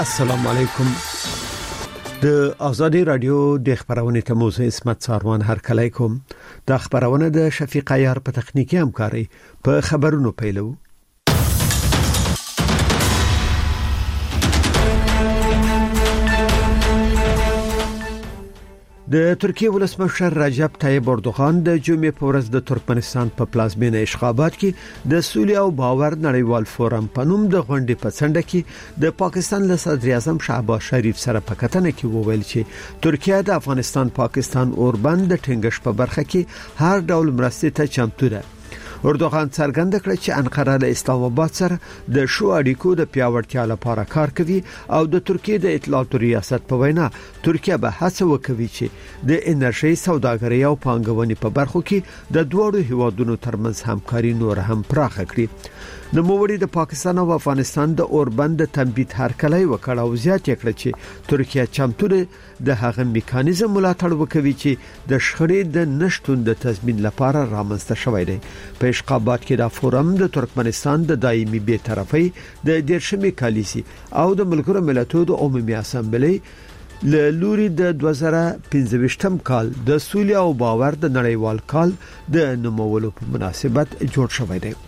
السلام علیکم. د آزادی رادیو د خبرونه تموز اسمت ساروان هر کله کوم د خبرونه د شفیق عیار په تخنیکی همکاري په خبرونو پیلو. د ترکیه ولسمشر رجب طیب اردوغان د جمعې په ورځ د ترکمنستان په پلازمینه اشخابات کې د سولې او باور نړیوال فورم په نوم د غونډې په څنډه کې د پاکستان له صدر اعظم شهباز شریف سره په کتنه کې وویل چې ترکیه د افغانستان پاکستان اوربند د ټینګش په برخه کې هر ډول مرستې ته چمتو ده. اردوغان څرګنده کړ چې انقره له اسلام آباد سره د شو اړیکو د پیاوړتیا لپاره کار کوي او د ترکیه د اطلاعاتو ریاست په وینا ترکیه به هڅه وکوي چې د انرژي سوداګرۍ او پانګونې په برخو کې د دوه هیوادونو ترمنځ همکاري نور هم پراخ کړي. د موړي د پاکستان او افغانستان د اوربند تنبیه هرکلی وکړ او زیات کړ چې ترکیه چمتو د هغه میکانیزم ملاتړ وکوي چې د شخړې د نشټون د تضمین لپاره رامنځته شوی دی. په اشخابات کې د فورم د ترکمنستان د دایمي بی‌طرفۍ د دیرشمې کالیسي او د ملګرو ملتونو د عمومي اسامبلې له لوري د 2015 کال د سولې او باور د نړیوال کال د نومولو په مناسبت جوړ شوی دی.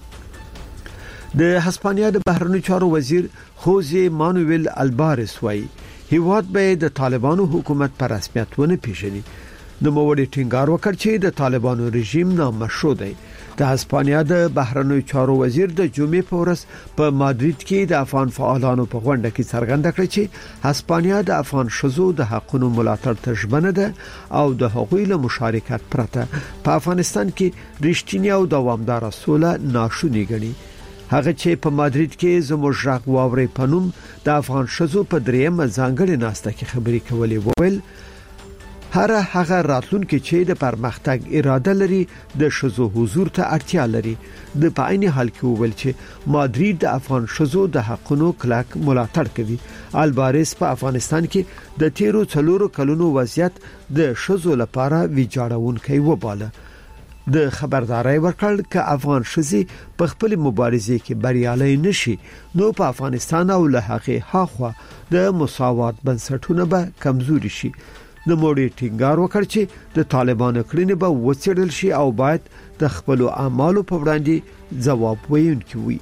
د هسپانیا د بهرنیو چارو وزیر خوزه مانویل البارس وايي هیواد به د طالبانو حکومت پر رسمیت ونه پیژني. د موړي ټینګار وکړ چې د طالبانو رژیم نامشروع دی. د هسپانیا د بهرنیو چارو وزیر د جمعې په ورځ په مادرید کې د افغان فعالانو په غونډه کې څرګنده کړ چې هسپانیا د افغان شذو د حقونو ملاتړ ته ژمنه ده او د حقوقي له مشارکت پرته په افغانستان کې رښتینی او دوامدار سوله ناشونی ګڼي. هغه چې په مادرید کې زموږ ژغ واوري پنوم د افغان شذو په درېمه ځانګړي ناسته کې خبري کولې وویل هغه راتلونکي چې د پرمختګ اراده لري د شذو حضور ته اړتیا لري. د په عین حال کې وویل چې مادرید د افغان شذو د حقونو کلک ملاتړ کوي. البارس په افغانستان کې د تیرو 4 کلونو وضعیت د شذو لپاره ویجاړونکی وباله. د خبرداري ورکړ ک افغان شذي په خپل مبارزه کې بریالي نشي نو په افغانستان او له هغه هاخوا د مساوات بنسټونه به کمزوري شي. د موړي ټینګار وکړ چې د طالبانو کړنې به وڅېړل شي او باید د خپل اعمالو په وړاندې ځواب ویونکي وي.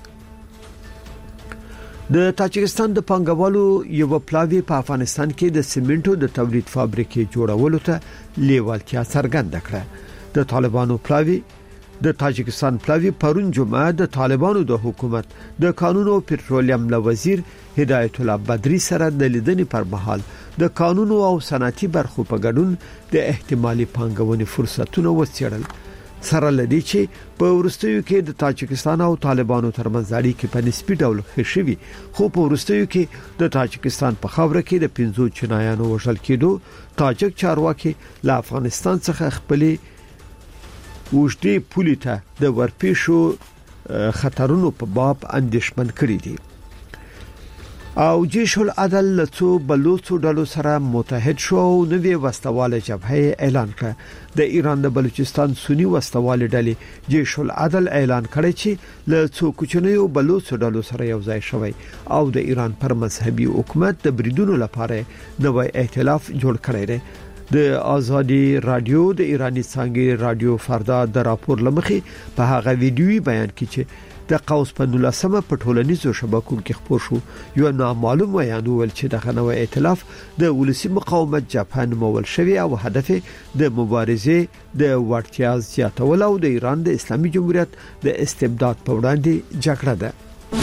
د تاجکستان د پنګوالو یو پلاوی په افغانستان کې د سیمنټو د تولید فابریکې جوړولو ته لیوالتیا څرګنده کړه. د طالبانو پلاوی د تاجکستان پلاوی پرون جمعه د طالبانو د حکومت د قانون او پټرولیم له وزیر هدایت الله بدری سره د لیدنې پر مهال د قانون او صنعتي برخو په ګډون د احتمالي پانګونې فرصتونه وڅېړل. سره لدی چې په ورستیو کې د تاجکستان او طالبانو ترمنځ اړیکې په نسبی ډول ښه شوي خو په ورستیو کې د تاجکستان په خاوره کې د 15 چینایانو وژل کېدو تاجک چارواکي له افغانستان څخه خپلې وشتي پولی ته د ورپېښو خطرونو په باب اندېښمن کړی دي. او جيش العدل له څو بلوڅو ډلو سره متحد شو او نوې وسلواله جبهه اعلان کړ. د ایران د بلوچستان سنی وسلواله ډلې جيش العدل اعلان کړی چې له څو کوچنیو بلوڅو ډلو سره یو ځای شوی او د ایران پر مذهبي حکومت د بریدونو لپاره نوې ائتلاف جوړ کړی دی. د آزادی رادیو د ایرانی څنګه رادیو فردا د راپور لمخي په هغه ویډیوي بیان کې چې د قوس په 19مه په ټولنیزو شبکو کې خپور شو یو نامعلوم بیان ول چې د غنوي ائتلاف د ولسی مقاومت جبهه نومول شوی او هدف د مبارزه د وړتیا زیاتول او د ایران د اسلامي جمهوریت د استبداد په وړاندې جګړه ده.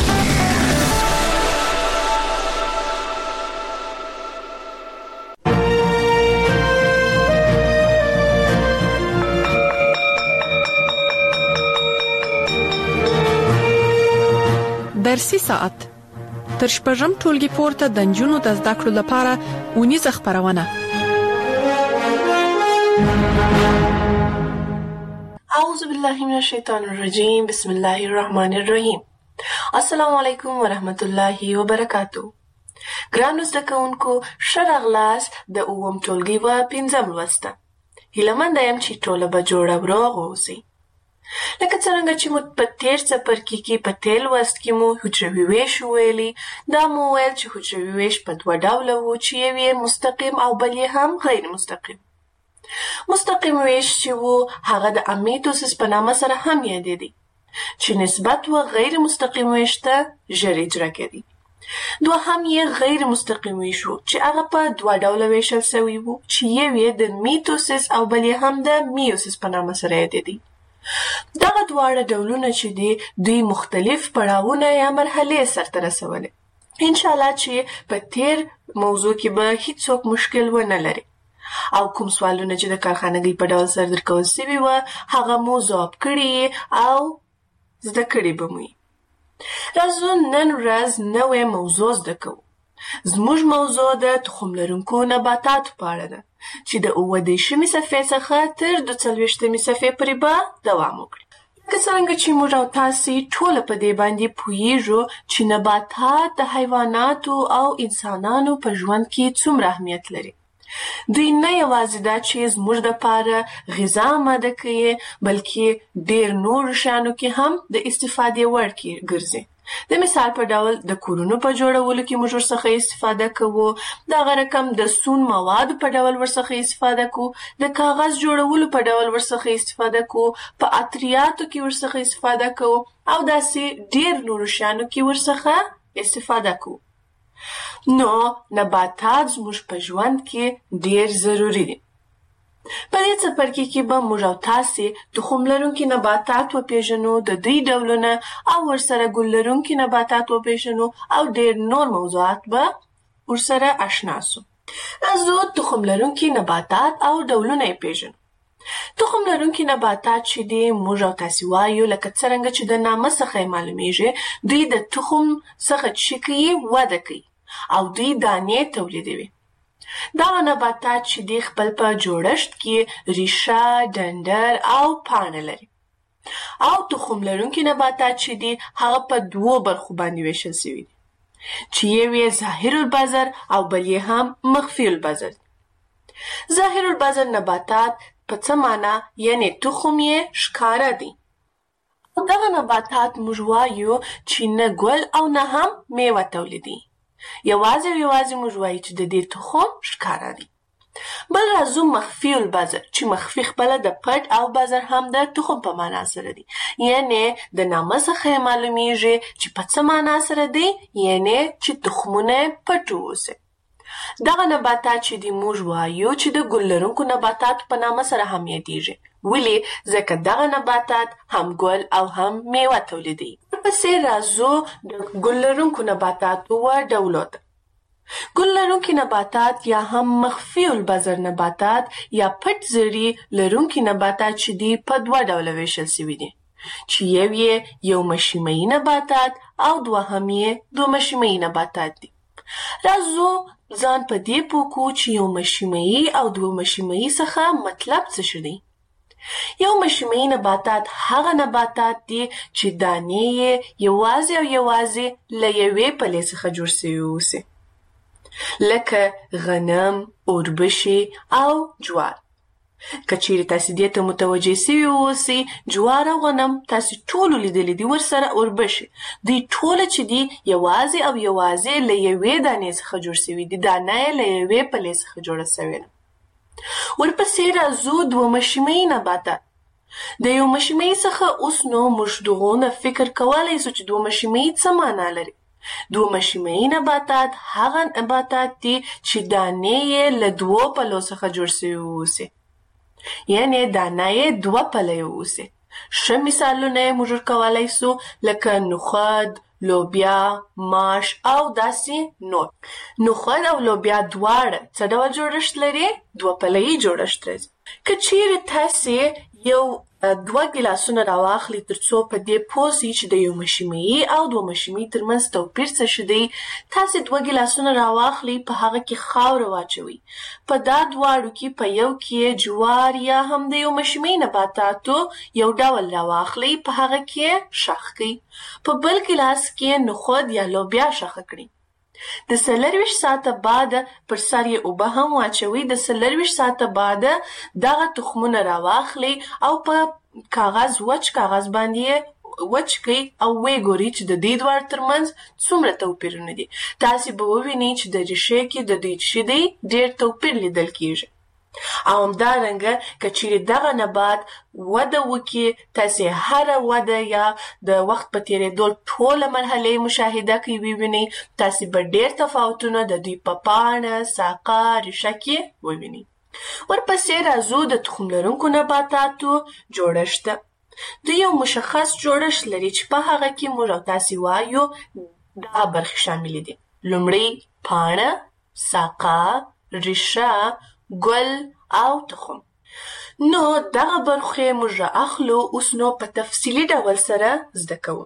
درسي ساعت تر شپږم ټولګي پورته د نجونو د زده کړو لپاره اونیزه خبرونه. اعوذ بالله من الشیطان الرجیم بسم الله الرحمن الرحیم. السلام علیکم ورحمت الله وبرکاتہ. ګرانو زده کوونکو ښه راغلاست د اووم ټولګي په 5م لوست. هیله مند یم چې ټول به جوړ او روغ اوسئ. لکه څنګه چې مو په تیر څپرکي کې په تیر لوست کې مو حجروي ویش ویلي. دا مو ویل چې حجروي ویش په دوه ډوله وو چې یو یې مستقیم او بل یې هم غیر مستقیم. مستقیم ویش چې وو هغه د امیتوسیس په نامه سره هم یادېدی چې نسبت و غیر مستقیم ویش ته ژر اجرا کېدی. دوهم یې غیر مستقیم ویش وو چې هغه په دوه ډوله ویشل سوی وو چې یو یې د میتوسیس او بل یې هم د میوسیس په نامه سره یادېدی. دغه دواړه ډولونه چې دي دوی مختلف پړاوونه یا مرحلې سرته رسولې. ان شاء الله چې په تیر موضوع کې به هیڅوک مشکل ونه لري او کوم سوالونه چې د کارخانګۍ په ډول سره درکول شوي وو هغه مو ځواب کړي او زده کړي به مو. راځو نن ورځ نوې موضوع زده کوو. زموږ موضوع د تخم لرونکو نباتاتو په اړه ده چې د اووه-دېرشمې صفحې څخه تر 42مې صفحې پورې به دوام وکړي. لکه څرنګه چې موږ او تاسې ټوله په دې باندې پوهیږو چې نباتات د حیواناتو او انسانانو په ژوند کې څومره اهمیت لري. دوی نه یوازې دا چې زموږ دپاره غذا آماده کوي بلکې ډېر نورو شیانو کې هم د استفادې وړ ګرځي. د مثال په ډول د کورونو په جوړولو کې موږ ورڅخه استفاده کوو، دغه رقم د سون موادو په ډول ورڅخه استفاده کوو، د کاغذ جوړولو په ډول ورڅخه استفاده کوو، په عطریاتو کې ورڅخه استفاده کوو او داسې ډېر نورو شیانو کې ورڅخه استفاده کوو. نو نباتات زموږ په ژوند کې ډېر ضروري دي. په دې څپرکي کې به موږ او تاسې تخم لرونکي نباتات وپېژنو، د دوی ډولونه او ورسره ګل لرونکي نباتات وپېژنو او ډېر نور موضوعات به ورسره اشنا سو. راځو تخم لرونکي نباتات او ډولونه یې پېژنو. تخم لرونکي نباتات چې دي موږ او تاسې وایو لکه څرنګه چې د نامه څخه یې معلومیږي دوی د تخم څخه چې کوي وده کوي او دوی دانې تولیدوي. دغه نباتات چې دی خپل په جوړښت کې ریشه، ډنډر او پاڼه لري. او تخم لرونکي نباتات چې دی هغه په دوو برخو باندې ویشل شوي دي چې یو یې ظاهر البذر او بل یې هم مخفي البذر. ظاهر البذر نباتات په څه معنا یعنی تخم یې ښکاره دی. دغه نباتات موږ وایو چې نه ګل او نه هم میوه تولیدي. یوازې موږ وایو چې د دې تخم ښکاره دی. بل راځو مخفي البذر چې مخفي خپله د پټ او بذر هم د تخم په معنا سره دی. یعنی د نامه څخه یې معلومیږي چې په څه معنا سره دی، یعنی چې تخمونه پټ واوسي. دغه نباتات چې دی موږ وایو چې د ګل لرونکو نباتاتو په نامه سره هم یادیږي. ولې؟ ځکه دغه نباتات هم ګل او هم میوه تولیدوي. ورپسې راځو د ګل لرونکو نباتاتو و ډولو ته. ګل لرونکي نباتات یا هم مخفي البذر نباتات یا پټ زړي لرونکي نباتات چې دي په دوه ډوله ویشل شوي دي چې یو مشیمه‌ایي نباتات او دوهم یې دومشیمه‌ایي نباتات دي. راځو ځان په دې پوه کړو چې یو مشیمه‌ایي او دومشیمه‌ایي څخه مطلب څه شی دی. یو مشیمه‌ایي نباتات هغه نباتات دي چې دانې یې یوازې له یوې پلې څخه جوړ شوي اوسي، لکه غنم، اوربشې او جوار. که چیرې تاسې دې ته متوجه شوي اوسئ، جوار او غنم تاسې ټولو لیدلي دي، ورسره اوربشې، دوی ټوله چې دي یوازې له یوې دانې څخه جوړ شوي دي. دانه یې له یوې پلې څخه جوړه شوې ده. ورپسې راځو دومشیمه‌ایي نباتات. د یو مشیمه‌ایي څخه اوس نو موږ دغونه فکر کولی سو چې دومشیمه‌ایي څه معنا لري. دومشیمه‌ایي نباتات هغه نباتات دي چې دانې یې له دوو پلو څخه جوړ شوي اوسي، یعنی دانه یې دوه پلې اوسي. ښه مثالونه یې موږ ورکولی سو لکه نخود، لوبیا، ماش او داسې نور. نخود او لوبیا دواړه څه ډول جوړښت لري؟ دوه پله‌یي جوړښت لري. که چیرې تاسې یو 2 ګیلاسونه راواخلئ ترڅو په دې پوه شئ چې د یو مشیمه‌ایي او دومشیمه‌ایي ترمنځ توپیر څه شی دی، تاسې 2 ګیلاسونه راواخلئ، په هغه کې خاوره واچوئ. په دا دواړو کې په یو کې جوار یا هم د یو مشیمه‌ایي نباتاتو یو ډول راواخلئ، په هغه کې شخ کړئ. په بل ګیلاس کې نخود یا لوبیا شخه کړئ. د 24 ساعته بعد پر سر یې اوبه هم واچوئ. د 24 ساعته بعد دغه تخمونه راواخلئ او په وچ کاغذ باندې وچ کوي او وی ګوري چې د دې دوار ترمنځ څومره توپیرونه دي. تاسو به ووینئ چې د ریشې کې د دې چې دی ډېر توپیر لیدل کیږي. او همدارنګه که چیرې دغه نبات وده وکړي، تاسو هره وده یا د وخت په تېرېدو ټوله مرحله مشاهده کوي ووینئ، تاسو به ډېر تفاوتونه د دوی په پاڼه، ساقه، ریشه کې ووینئ. ورپسې راځو د تخم لرونکو نباتاتو جوړښت ته. دوی یو مشخص جوړښت لري چې په هغه کې موږ او تاسې وایو دغه برخې شاملې دي. لومړی پاڼه، ساقه، ریشه، ګل او تخم. نو دغه برخې موږ اخلو اوس نو په تفصیلي ډول سره زده کوو.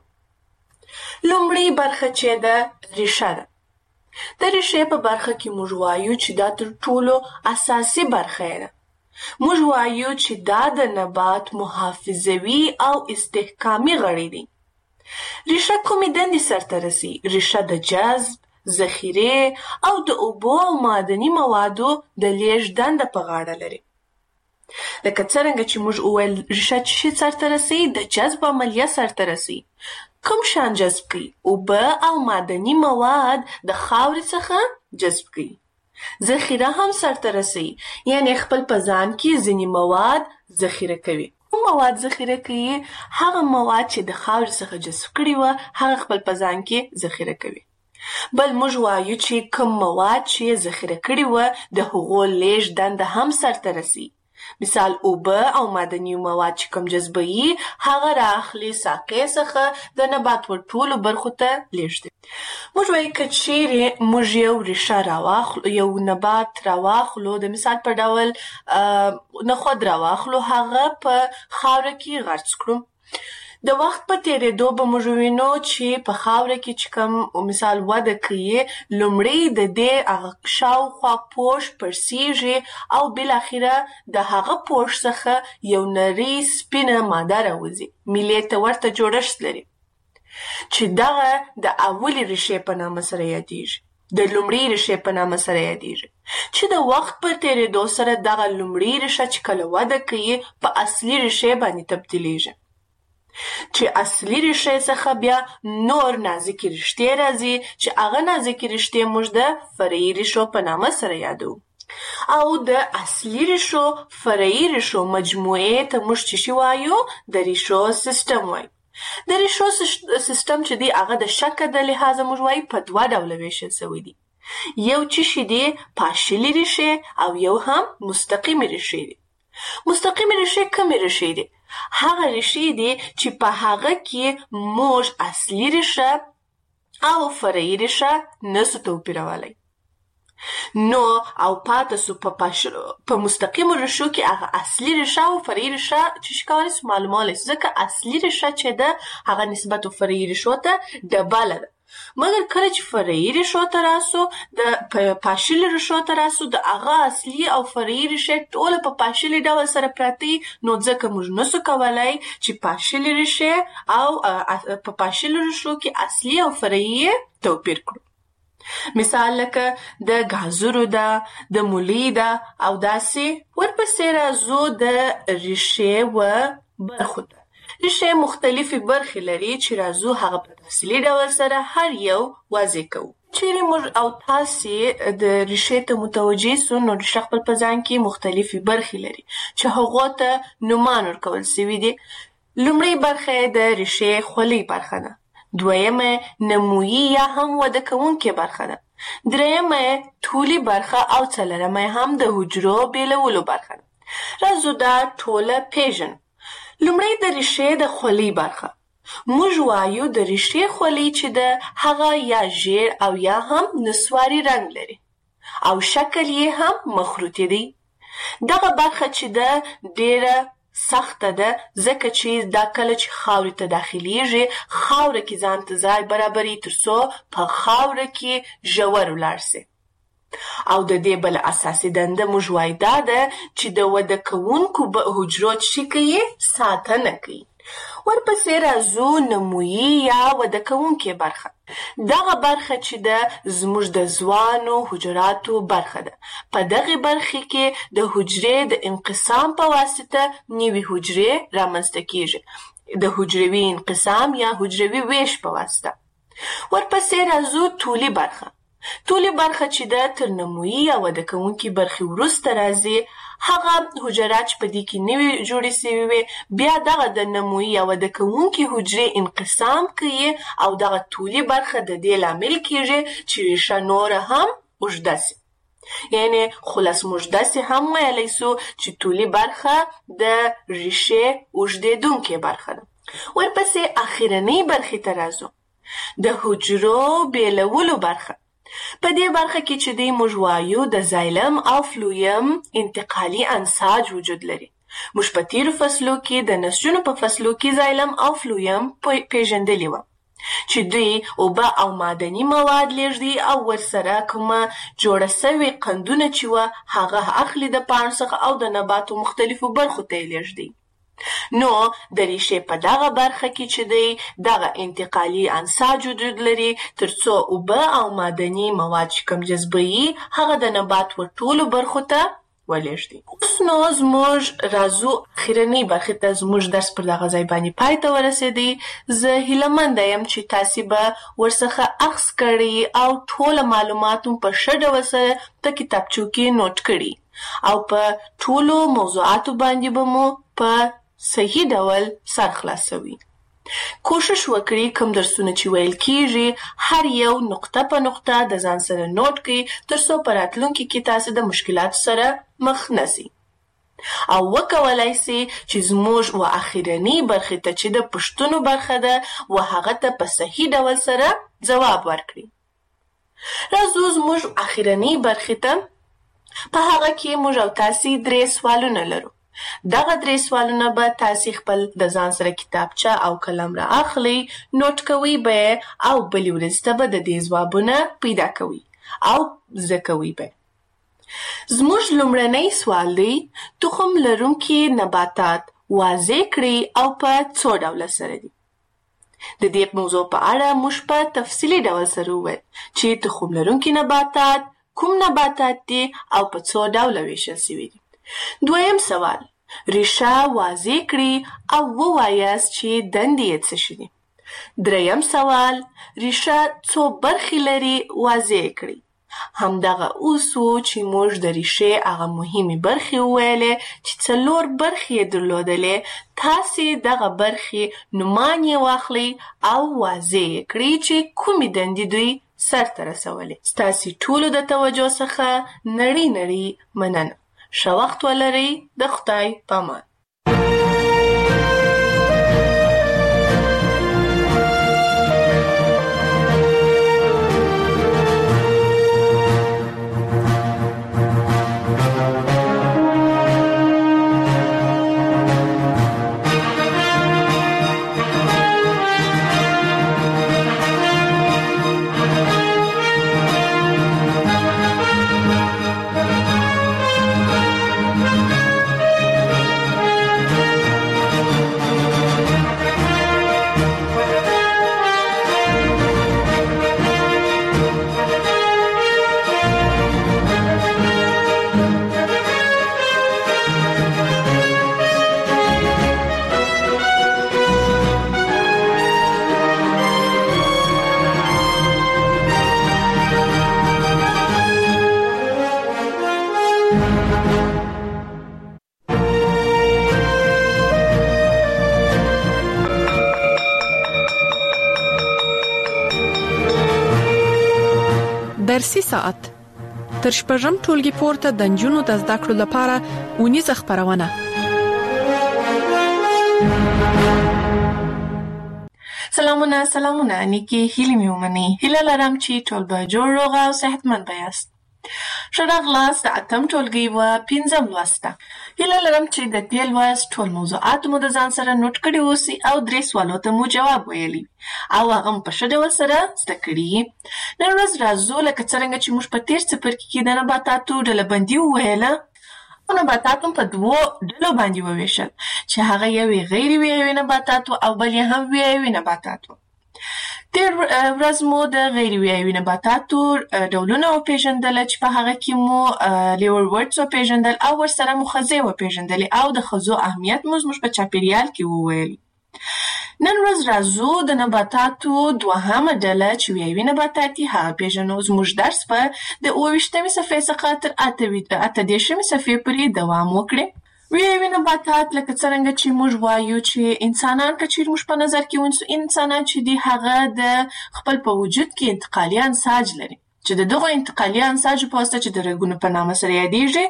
لومړی برخه چې ده ریشه ده. د ریشې په برخه کې موږ وایو چې دا تر ټولو اساسي برخه ده. موږ وایو چې دا د نبات محافظوي او استحکامي غړي دي. ریشه کومې دندې سرته رسي؟ ریشه د جذب، ذخیره او د اوبو او معدني موادو د لیږد دنده په غاړه لري. لکه څرنګه چې موږ وویل ریشه څه شي سرته رسي؟ د جذب عملیه سرته رسي. کوم شیان جذب کوي؟ اوبه او معدني مواد د خاورې څخه جذب کوي. ذخیره هم سرته رسي، یعنی خپل په ځان کې ځینې مواد ذخیره کوي. کوم مواد ذخیره کوي؟ هغه مواد چې د خاورې څخه جذب کړي وه هغه خپل په ځان کې ذخیره کوي. بل موږ وایو چې کوم مواد چې ذخیره کړي وه د هغو لیږد دنده هم سرته رسي. مثال اوبه او معدني مواد چې کوم جذبوي هغه رااخلي ساقې څخه د نبات ور ټولو برخو ته لیږدوي. موږ وایو که چیرې موږ یو ریشه راواخلو، یو نبات راواخلو، د مثال په ډول نخود راواخلو، هغه په خاوره کې غرس کړو. د وخت په تېرېدو به موږ وینو چې په خاوره کې چې کوم مثال وده کوي، لومړی د دې هغه شاوخوا پوښ پړسیږي او بالاخره د هغه پوښ څخه یو نرۍ سپینه ماده راوځي. میلې ته ورته جوړښت لري چې دغه د اولې ریشې په نامه سره یادیږي، د لومړۍ ریشې په نامه سره یادیږي، چې د وخت په تېرېدو سره دغه لومړۍ ریشه چې کله وده کوي په اصلي ریشې باندې تبدیلیږي، چې اصلي ریشې څخه بیا نور نازکې رشتې راځي چې هغه نازکې رشتې موږ د فرعي ریشو په نامه سره یادو. او د اصلي ریشو فرعي ریشو مجموعې ته موږ څه وایو؟ د ریشو سیستم وایو. د ریشو سیستم چې دی هغه د شکل د لحاظه موږ وایو په دوه ډوله ویشل شوی دی. یو چې دی پاشلي ریشې او یو هم مستقیمې ریشې دي. مستقیمې ریشې کومې ریشې دي؟ هغه ریشې دي چې په هغه کې موږ اصلي ریشه او فرعي ریشه نسو توپیرولی. نو او پاتې سو په مستقیمو ریشو کې هغه اصلي ریشه او فرعي ریشه چې کولی سو معلومولی سو، ځکه اصلي ریشه چې ده هغه نسبت فرعي ریشو ته ډبله ده. مګر کله چې فرعي ریشو ته راسو، د پاشلي ریشو ته راسو، د هغه اصلي او فرعي ریشې ټوله په پاشلي ډول سره پراته وي، نو ځکه موږ نسو کولی چې پاشلي ریشې او په پاشلي ریشو کې اصلي او فرعي توپیر کړو. مثال لکه د ګازرو ده، د مولی ده او داسې. ورپسې راځو د ریشې و برخو ته. ریشې مختلفې برخې لري چې راځو هغه په تفصیلي ډول سره هر یو واضح کوو. چیرې موږ او تاسې د ریشې ته متوجه سو، نو ریشه خپل په ځان کې مختلفې برخې لري چې هغو ته نومان ورکول سوي دي. لومړۍ برخه د ریشې خولۍ برخه ده. دویمه نمویي یا هم وده کوونکې برخه ده. درېیمه طولي برخه او څلورمه هم د حجرو بیلولو برخه ده. راځو دا ټوله پیژنو. لومړی د ریشې د خولۍ برخه. موږ وایو د ریشې خولۍ چې ده هغه یا ژیړ او یا هم نسواري رنګ لري او شکل یې هم مخروطي دی. دغه برخه چې ده ډیره سخته ده، ځکه چې دا کله چې خاورې ته داخلیږي خاوره کې ځان ته ځای برابري ترڅو په خاوره کې ژور ولاړ سي. او د دې بل اساسي دنده موږ وایو دا ده چې د وده کوونکو حجرو څه کوي؟ ساتنه کوي. ورپسې راځو نمویي یا وده کوونکې برخه. دغه برخه چې ده زموږ د ځوانو حجراتو برخه ده. په دغه برخه کې د حجرې د انقسام په واسطه نوې حجرې رامنځته کیږي. د حجروي انقسام یا حجروي ویش په واسطه. ورپسې راځو طولي برخه. طولي برخه چې ده تر نمویي یا وده کوونکې برخې وروسته راځي. هغه حجرات چې په دې کې نوې جوړې سوي وي بیا دغه د نمویي یا وده کوونکې حجرې انقسام کوي او دغه طولي برخه د دې لامل کیږي چې ریښه نوره هم اوږده سي. یعنې خلاص موږ داسې هم ویلی سو چې طولي برخه د ریښې اوږدېدونکې برخه ده. ورپسې اخرنۍ برخې ته راځو. د حجرو بیلولو برخه. په دې برخه کې چې دی موږ وایو د زایلم او فلویم انتقالي انساج وجود لري. موږ په تیرو فصلو کې د نسجونو په فصلو کې زایلم او فلویم پیژندلي وه چې دوی اوبه او معدني مواد لیږدي او ورسره کومه جوړه سوې قندونه چې وه هغه اخلي د پاڼو څخه او د نباتو مختلفو برخو ته یې لیږدي. نو د ریښې په دغه برخه کې چې دی دغه انتقالي انساج وجود لري ترڅو اوبه او معدني مواد چې کوم جذبوي هغه د نبات ټولو برخو ته ولېږدي. اوس نو زموږ راځو اخرنۍ برخې ته. زموږ درس پر دغه ځای باندې پای ته ورسېدی. زه هیلهمنده یم چې تاسې به ورڅخه اخذ کړي او ټوله معلومات مو په ښه ډول سره په کتابچو کې نوټ کړي او په ټولو موضوعاتو باندې به مو په صحیح ډول سر خلاصوي. کوشش وکړئ کوم درسونه چې ویل کیږي هر یو نقطه په نقطه د ځان سره نوٹ کړئ ترڅو په راتلونکي کې تاسو د مشکلاتو سره مخ نشئ او وکولای شئ چې زموږ و اخرنۍ برخې ته چې د پوښتنو برخه ده و هغه ته په صحیح ډول سره ځواب ورکړئ. راځو زموږ اخرنۍ برخې ته. په هغه کې موږ او تاسې 3 سوالونه لرو. دغه 3 سوالونه به تاسې خپل د ځان سره کتابچه او قلم را اخلي، نوٹ کوئ به او بلې ورځې ته به د دې ځوابونه پیدا کوئ او زده کوئ به. زموږ لومړنی سوال دی: تخم لرونکي نباتات واضح کړئ او په څو ډوله سره دي. د دې موضوع په اړه موږ په تفصیلي ډول سره وویل چې تخم لرونکي نباتات کوم نباتات دي او په څو ډوله ویشل شوي دي. دویم سوال: ریښه واضح کړئ او ووایاست چې دندې یې څه شي دي. دریم سوال: ریښه څو برخې لري واضح کړئ. همدغه اوس و چې موږ د ریښې هغه مهمې برخې وویلې چې 4 برخې یې درلودلې. تاسې دغه برخې نومان یې واخلئ او واضح یې کړئ چې کومې دندې دوی سرته رسولې. ستاسې ټولو د توجه څخه نړۍ مننه. ښه وخت ولرئ. د خدای په امان. درسي ساعت تر شپږم ټولګي پورته د نجونو د زده کړو لپاره اونیزه خبرونه. سلامونه نیکی هیله مې ومني. هیله لرم چې ټول به جوړ روغ او صحتمند یاست. ښه راغلاست د 8م ټولګي و 5م لوست ته. هیله لرم چې د دې لوست ټول موضوعات مو د ځان سره نوٹ کړي اوسئ او 3 سوالو ته مو جواب ویلی او هغه په ښه ډول سره زده کړي. نن ورځ راځو لکه څرنګه چې موږ په تیر څپرکي کې د نباتاتو ډلبندي وویله نباتات په دوو ډلو باندې وویشل چې هغه یو غیر ویوي نباتات او بل هم ویوي نباتات. تیر ورځ مو د غیر ویوي نباتاتو ډولونه وپېژندل چې په هغه کې مو لیورورډز وپېژندل او ورسره مو خزې وپېژندلې او د خزو اهمیت مو زموږ په چاپیریال کې وویل. نن ورځ راځو د نباتاتو دوهمه ډله چې ویوي نباتات دي هغه پېژنو. زموږ درس به د 28مې صفحې څخه تر 28مې صفحې پورې دوام وکړي. ویوي نباتات لکه څرنګه چې موږ وایو چې انسانان که چیرې موږ په نظر کې ونیسو انسانان چې دي هغه د خپل په وجود کې انتقالي انساج لري چې د دغو انتقالي انساجو په واسطه چې د رګونو په نامه سره یادېږي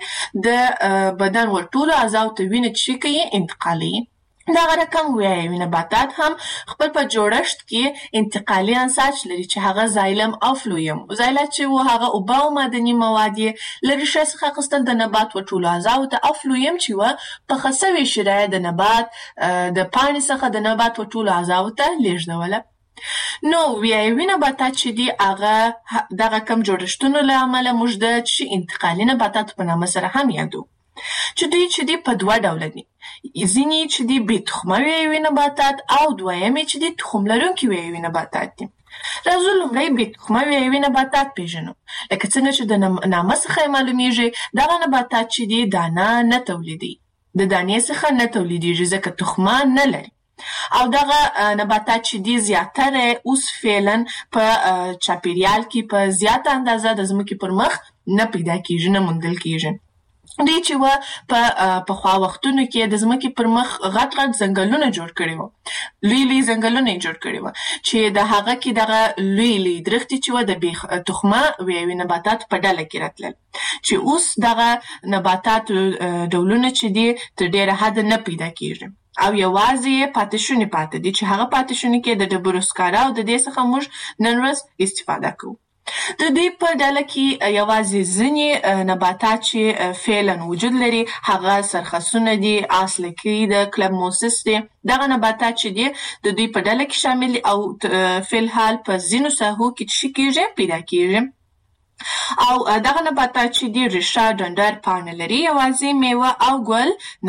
د بدن ور ټولو اعضاو ته وینه چې کوي انتقالي. دغه رقم ویوي نباتات هم خپل په جوړښت کې انتقالي انساج لري چې هغه زایلم او فلویم. زایلات چې و هغه اوبه او معدني مواد یې له ریښې څخه اخیستل د نبات و ټولو اعضاو ته، او فلویم چې و پخه سوې شیره د نبات د پاڼې څخه د نبات و ټولو اعضاو ته لیږدوله. نو ویوي نباتات چې دي هغه دغه کم جوړښتونو له امله موږ د انتقالي نباتاتو په نامه سره هم یادو چې دوی چې دي په دوه ډوله دي. ځینې چې دي بې تخمه ویوي نباتات او دویمې چې دي تخم لرونکي ویوي نباتات دي. راځو لومړی بې تخمه ویوي نباتات پېژنو. لکه څنګه چې د نامه څخه یې معلومیږي دغه نباتات چې دي دانه نه تولیدوي، د دانې څخه نه تولیدېږي ځکه تخمه نه لري. او دغه نباتات چې دي زیاتره اوس فعلا په چاپیریال کې په زیاته اندازه د ځمکې پر مخ نه پیدا کېږي، نه موندل کېږي. دوی چې و په پخوا وختونو کې د ځمکې پر مخ غټ غټ ځنګلونه جوړ کړي وو، لوی ځنګلونه یې جوړ کړي وو چې د هغه کې دغه لوی درختې چې و د بې تخمه ویوي نباتات په ډله کې راتلل چې اوس دغه نباتات ډولونه چې دي تر ډېره حده نه پیدا کېږي او یوازې پاتې شوني پاتې دي چې هغه پاتې شوني کې د ډبرو سکاره او د دې څخه موږ نن ورځ استفاده کوو. د دې په ډله کې یوازې ځینې نباتات چې فعلا وجود لري هغه سرخسونه دي، آسلکي د کلبموسس دي. دغه نباتات چې دي د دوی په ډله کې شامل دي او فعلحال په ځینو ساحو کې چې کېږي پیدا کېږي. او دغه نباتات چې دي ریښه، ډنډر، پاڼه لري، یوازې میوه او ګل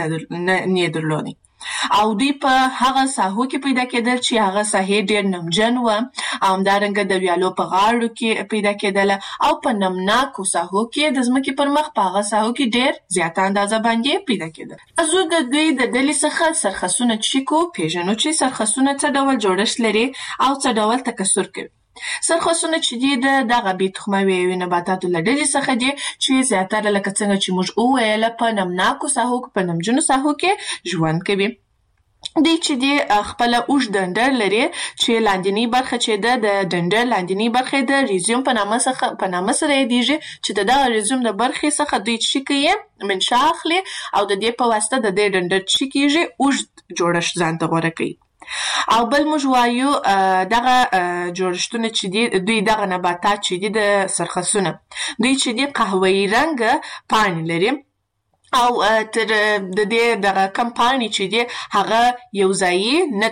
نه درلودي. او دوی په هغه ساحو کې پیدا کېدل چې هغه ساحې ډېر نمجن و او همدارنګه د ویالو په غاړو کې پیدا کېدله او په نمناکو ساحو کې د ځمکې پر مخ په هغه ساحو کې ډېر زیاته اندازه باندې پیدا کېدل. زه د دوی د ډلې څخه سرخسونه چې پېژنو چې سرخسونه څه ډول جوړښت لري او څه ډول تکثر کوي. سرخسونه چې دي دغه بې تخمه ویوي نباتاتو له ډلې څخه دي چې زیاتره لکه څنګه چې موږ وویله په نمناکو ساحو په نمجنو ساحو کې ژوند کوي. دوی چې دي خپله اوږد ډنډر لري چې لاندینۍ برخه چې ده د ډنډر لاندینۍ برخه د ریزیوم په نامه سره یادېږي چې د دغه ریزیوم د برخې څخه دوی چې کوي منشا اخلي او د دې په واسطه د دې ډنډر چې کېږي اوږد جوړښت ځان ته غوره کوي. او بل موږ وایو دغه جوړښتونه چې دي دوی دغه نباتات چې دي د سرخسونه دوی چې دي قهوه‌ایي رنګه پاڼې لري او تر د دې دغه کم پاڼې چې دي هغه یو ځایي نه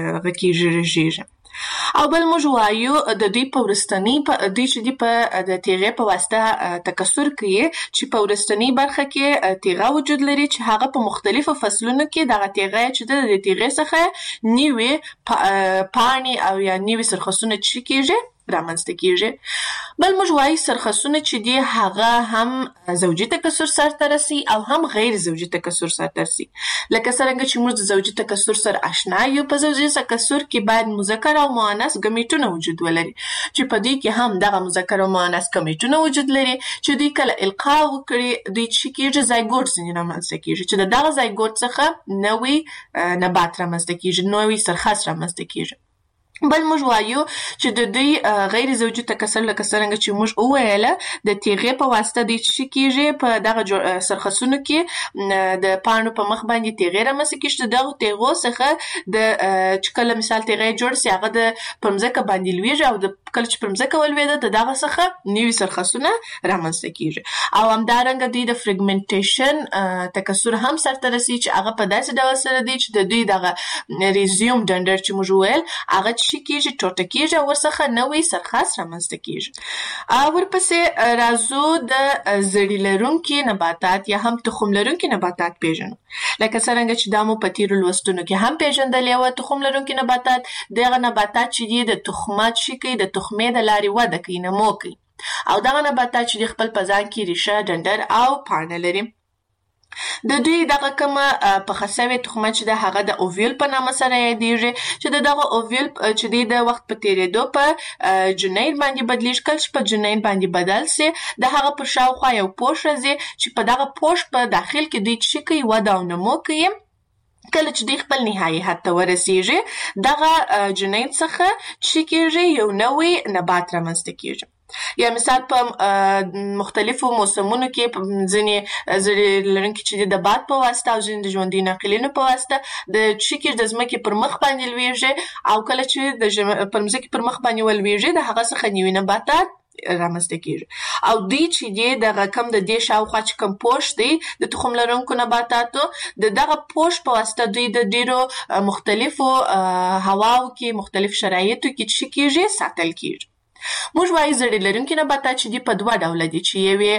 رژېږي. او بل موږ وایو د دوی په وروستنۍ دوی چې دي په د تیغې په واسطه تکثر کوي چې په وروستنۍ برخه کې تیغه وجود لري چې هغه په مختلفو فصلونو کې دغه تیغه چې د تیغې څخه نوې پاڼې او یا نوې سرخسونه چې کېږي رامنځته کېږي. بل موږ وایو سرخسونه چې دي هغه هم زوجي تکثر سرته رسي او هم غیر زوجي تکثر سرته رسي. لکه څرنګه چې موږ د زوجي تکثر سره آشنا یو، په زوجي تکثر کې باید مذکر او مؤنث ګمیټونه وجود ولري چې په دې کې هم دغه مذکر او مؤنث ګمیټونه وجود لري چې دوی کله القا وکړي دوی چې کېږي زایګوټ ځینې رامنځته کېږي چې د دغه زایګوټ څخه نوی نبات رامنځته کېږي، نوی سرخس رامنځته کېږي. بل موږ وایو چې د دوی غیر زوجي تکثر لکه څرنګه چې موږ وویله د تیغې په واسطه دوی چې کېږي په دغه سرخسونو کې د پاڼو په مخ باندې تیغې رامنځته کېږي. د دغو تیغو څخه د چې کله مثال تیغې جوړ سي هغه د پر مځکه باندې لویږي او کله چې پر مځکه ولوېده د دغه څخه نوي سرخسونه رامنځته کېږي. او همدارنګه دوی د فریګمنټیشن تکثر هم سرته رسي چې هغه په داسې ډول سره دی چې د دوی دغه ریزیوم ډنډر چې موږ وویل هغه چې کیږي ټوټه کیږي او ورڅخه نوې سرخاس رامنځته کیږي. ورپسې راځو د زړي لرونکي نباتات یا هم تخم لرونکي نباتات پیژنو. لکه څنګه چې دا مو په تیرو لوستونو کې هم پیژندلې و. تخم لرونکي نباتات دغه نباتات چې دي د تخمات شي کوي، د تخمې د لارې وده کوي، نمو کوي، او دغه نباتات چې خپل په ځان کې ریښه، ډنډر او پاڼه لري. د دوی دغه کومه پخه سوې تخمه چې د هغه د اوویل په نامه سره یادېږي، چې دغه اوویل چې د وخت په تیرېدو په جنین باندې بدلیږي. کله چې په جنین باندې بدل سي، د هغه پر شاوخوا یو پوښ راځي چې په دغه پوښ په داخل کې دوی څه کوي، وده او نمو کوي. کله چې دوی خپل نهایي حد ته ورسیږي، دغه جنین څخه چې کېږي یو نوی نبات رامنځته کېږي. یا مثال په مختلفو موسمونو کې ځینې زړي لرونکي چې د باد په واسطه او ځینې د ژوندي ناقلینو په واسطه د شکر د ځمکې پر مخ باندې لویږي، او کله چې د پر ځمکې پر مخ باندې ولویږي، د هغه څخه نوي نباتات رامنځته کیږي. او دوی چې دغه کم د دې شاوخوا چې کوم پوښ دی د تخم لرونکو نباتاتو، دغه پوښ په واسطه دوی د ډیرو مختلفو هواو کې، مختلف شرایطو کې چې کیږي ساتل کیږي. موږ وایو زړي لرونکي نباتات چې دي په دوه ډوله دي، چې یوې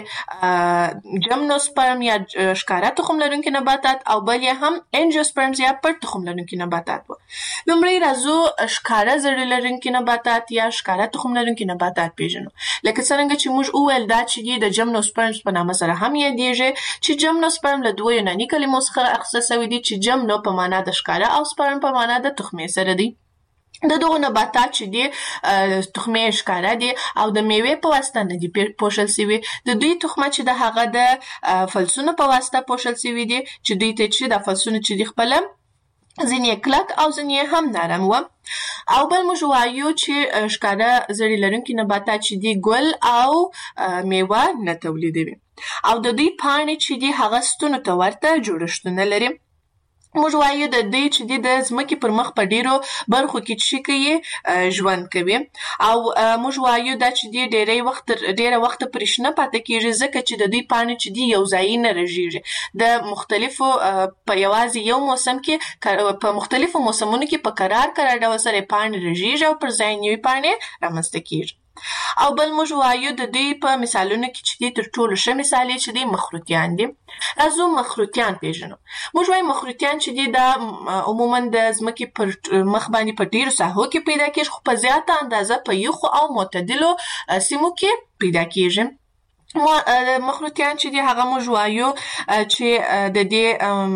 جمنوسپرم یا ښکاره تخم لرونکي نباتات او بل یې هم انجیوسپرمز یا پټ تخم لرونکي نباتات و. لومړی راځو ښکاره زړي لرونکي نباتات یا ښکاره تخم لرونکي نباتات پیژنو. لکه څنګه چې موږ وویل دا چې د جمنوسپرمز په نامه سره هم یادېږي، چې جمنوسپرم له دوه یوناني کلمو څخه اخیستل سوی دي، چې جمنو په معنا د ښکاره او سپرم په معنا د تخمې سره دی. د دغو نباتات چې دي تخمې ښکاره دي او د میوې په واسطه نه دي پوښل سوي. د دوی تخمه چې د هغه د فلسونو په واسطه پوښل سوي دي، چې دوی ته چې د فلسونو چې دي خپله ځینې کلک او ځینې هم نرم و. او بل موږ وایو چې ښکاره زړي لرونکي نباتات چې دي ګل او میوه نه تولیدوي، او د دوی پاڼې چې دي هغه ستونو ته ورته جوړښتونه لري. موږ وایو د دې چې د ځمکې پر مخ په ډیرو برخو کې چې کوي ژوند کوي، او موږ وایو دا چې ډیره وخت پرې شنه پاتې کیږي، ځکه چې د دوی پاڼې چې دي یو ځای نه رژېږي. د مختلفو په یوازې یو موسم کې، په مختلفو موسمونو کې په قرار ډول سره پاڼې رژېږي او پر ځای نوې پاڼې رامنځته کیږي. او بل موږ وایو د دوی په مثالونو کې چې دي تر ټولو ښه مثال یې چې دي مخروطیان دي. راځو مخروطیان پیژنو. موږ وایو مخروطیان چې دي دا عموما د ځمکې پر مخ باندې په ډیرو ساحو کې پیدا کیږي، خو په زیاته اندازه په یخو او معتدلو سیمو کې پیدا کیږي. مخروطیان چې دي هغه موږ وایو چې د دې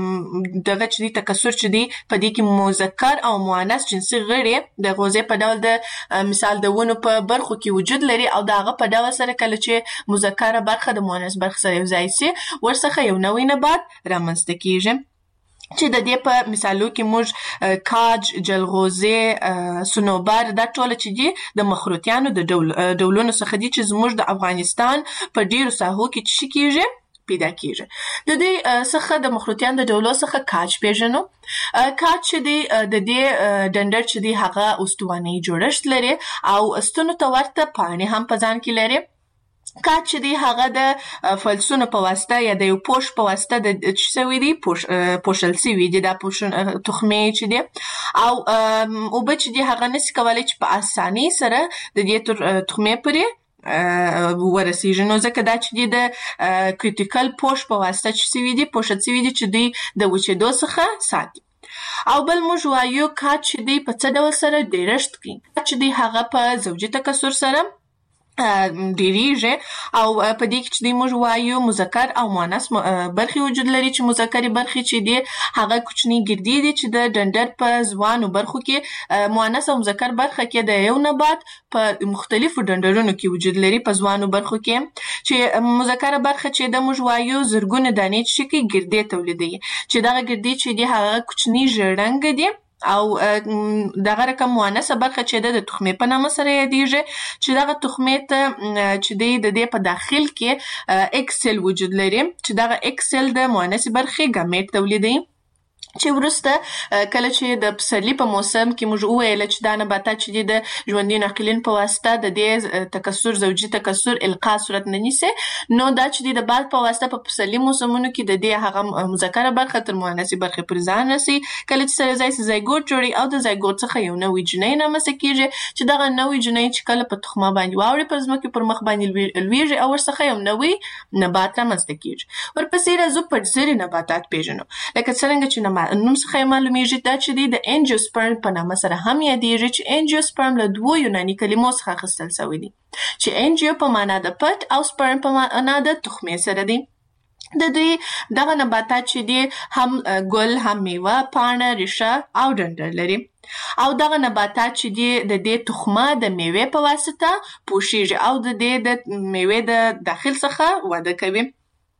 دغه چې دي تکثر چې دي په دې کې مذکر او مؤنث جنسي غړي د غوزې په ډول د مثال د ونو په برخو کې وجود لري، او د هغه په ډول سره کله چې مذکره برخه د مؤنث برخه سره یو ځای سي، ورڅخه یو نوی نبات رامنځته کیږي. چې د دې په مثالو کې موږ کاج، جلغوزي، صنوبر دا ټول چې دي د مخروطیانو د ډولونو څخه دي چې زموږ د افغانستان په ډیرو ساحو کې چې کیږي پیدا کیږي. د دې څخه د مخروطیان د ډولو څخه کاج پیژنو. کاج چې دی د دې ډنډر چې دی هغه استواني جوړښت لري او ستونو ته ورته پاڼې هم په ځان کې لري. کاج چې دی هغه د فلسونو په واسطه یا د یو پوښ په واسطه د چې سوي دي پوښل سوي دي، دا تخمې چې دي، او اوبه چې دي هغه نسي کولی چې په اسانۍ سره د دې تخمې پورې ورسیږي. نو ځکه دا چې د کریټیکل پوښ په واسطه چې سوي دي پوښل سوي دي چې دوی د وچېدو څخه ساتي. او بل موږ وایو کاج چې دی په څه ډول سره ډیرښت کوي. کاج چې دی هغه په زوجي تکثر سره ډیریږي، او په دې کې چې موږ وایو مذکر او مؤنث برخې وجود لري، چې مذکرې برخې چې دي هغه کوچني ګردې دي چې د ډنډر په ځوانو برخو کې، مؤنث او مذکر برخه کې د یو نبات په مختلفو ډنډرونو کې وجود لري په ځوانو برخو کې، چې مذکره برخه چې د موږ وایو زرګونه دانې چې کې ګردې تولیدوي، چې دغه ګردې چې دي هغه کوچني ژړنګ دي، او دغه رقم مؤنثه برخه چې د تخمې په نامه سره یادېږي، چې دغه تخمې ته چې د دې په داخل کې اکسل وجود لري، چې دغه اکسل د مؤنثې برخې ګامیټ تولیدوي. چې ورسته کله چې د پسرلي په موسم کې موږ وویل چې دا نباتات چې د ژوندي ناقلین په واسطه د دې تکثر زوجي تکثر القاء صورت نه نیسي، نو دا چې د باد په واسطه په پسرلي موسمونو کې د دې هغه مذکره برخه تر مؤنثه برخه پر ځان رسي. کله چې سره ځای زایګوت جوړي او د زایګوت څخه یو نوې جنۍ رامنځته کیږي چې دغه نوې جنۍ چې کله په تخمه باندې واوړي پر ځمکه پر مخ باندې لویږي او ورڅخه یو نوې نبات رامنځته کیږي. ورپسې راځو پټزري نباتات پیژنو، لکه څنګه چې نوم څخه معلومیږي دا چې د انجیوسپرم په نامه سره هم یادېږي چې انجیوسپرم له دوو یوناني کلمو څخه اخیستل شوی دی چې انجیو په معنا د پټ او سپرم په معنا د تخمې سره دی. د دې دغه نباتات چې دي هم ګل، هم میوه، پاڼه، ریښه او ډنډر لري او دغه نباتات چې دي د دې تخمه د میوې په واسطه پوشیږي او د دې د میوې د داخل څخه وده کوي.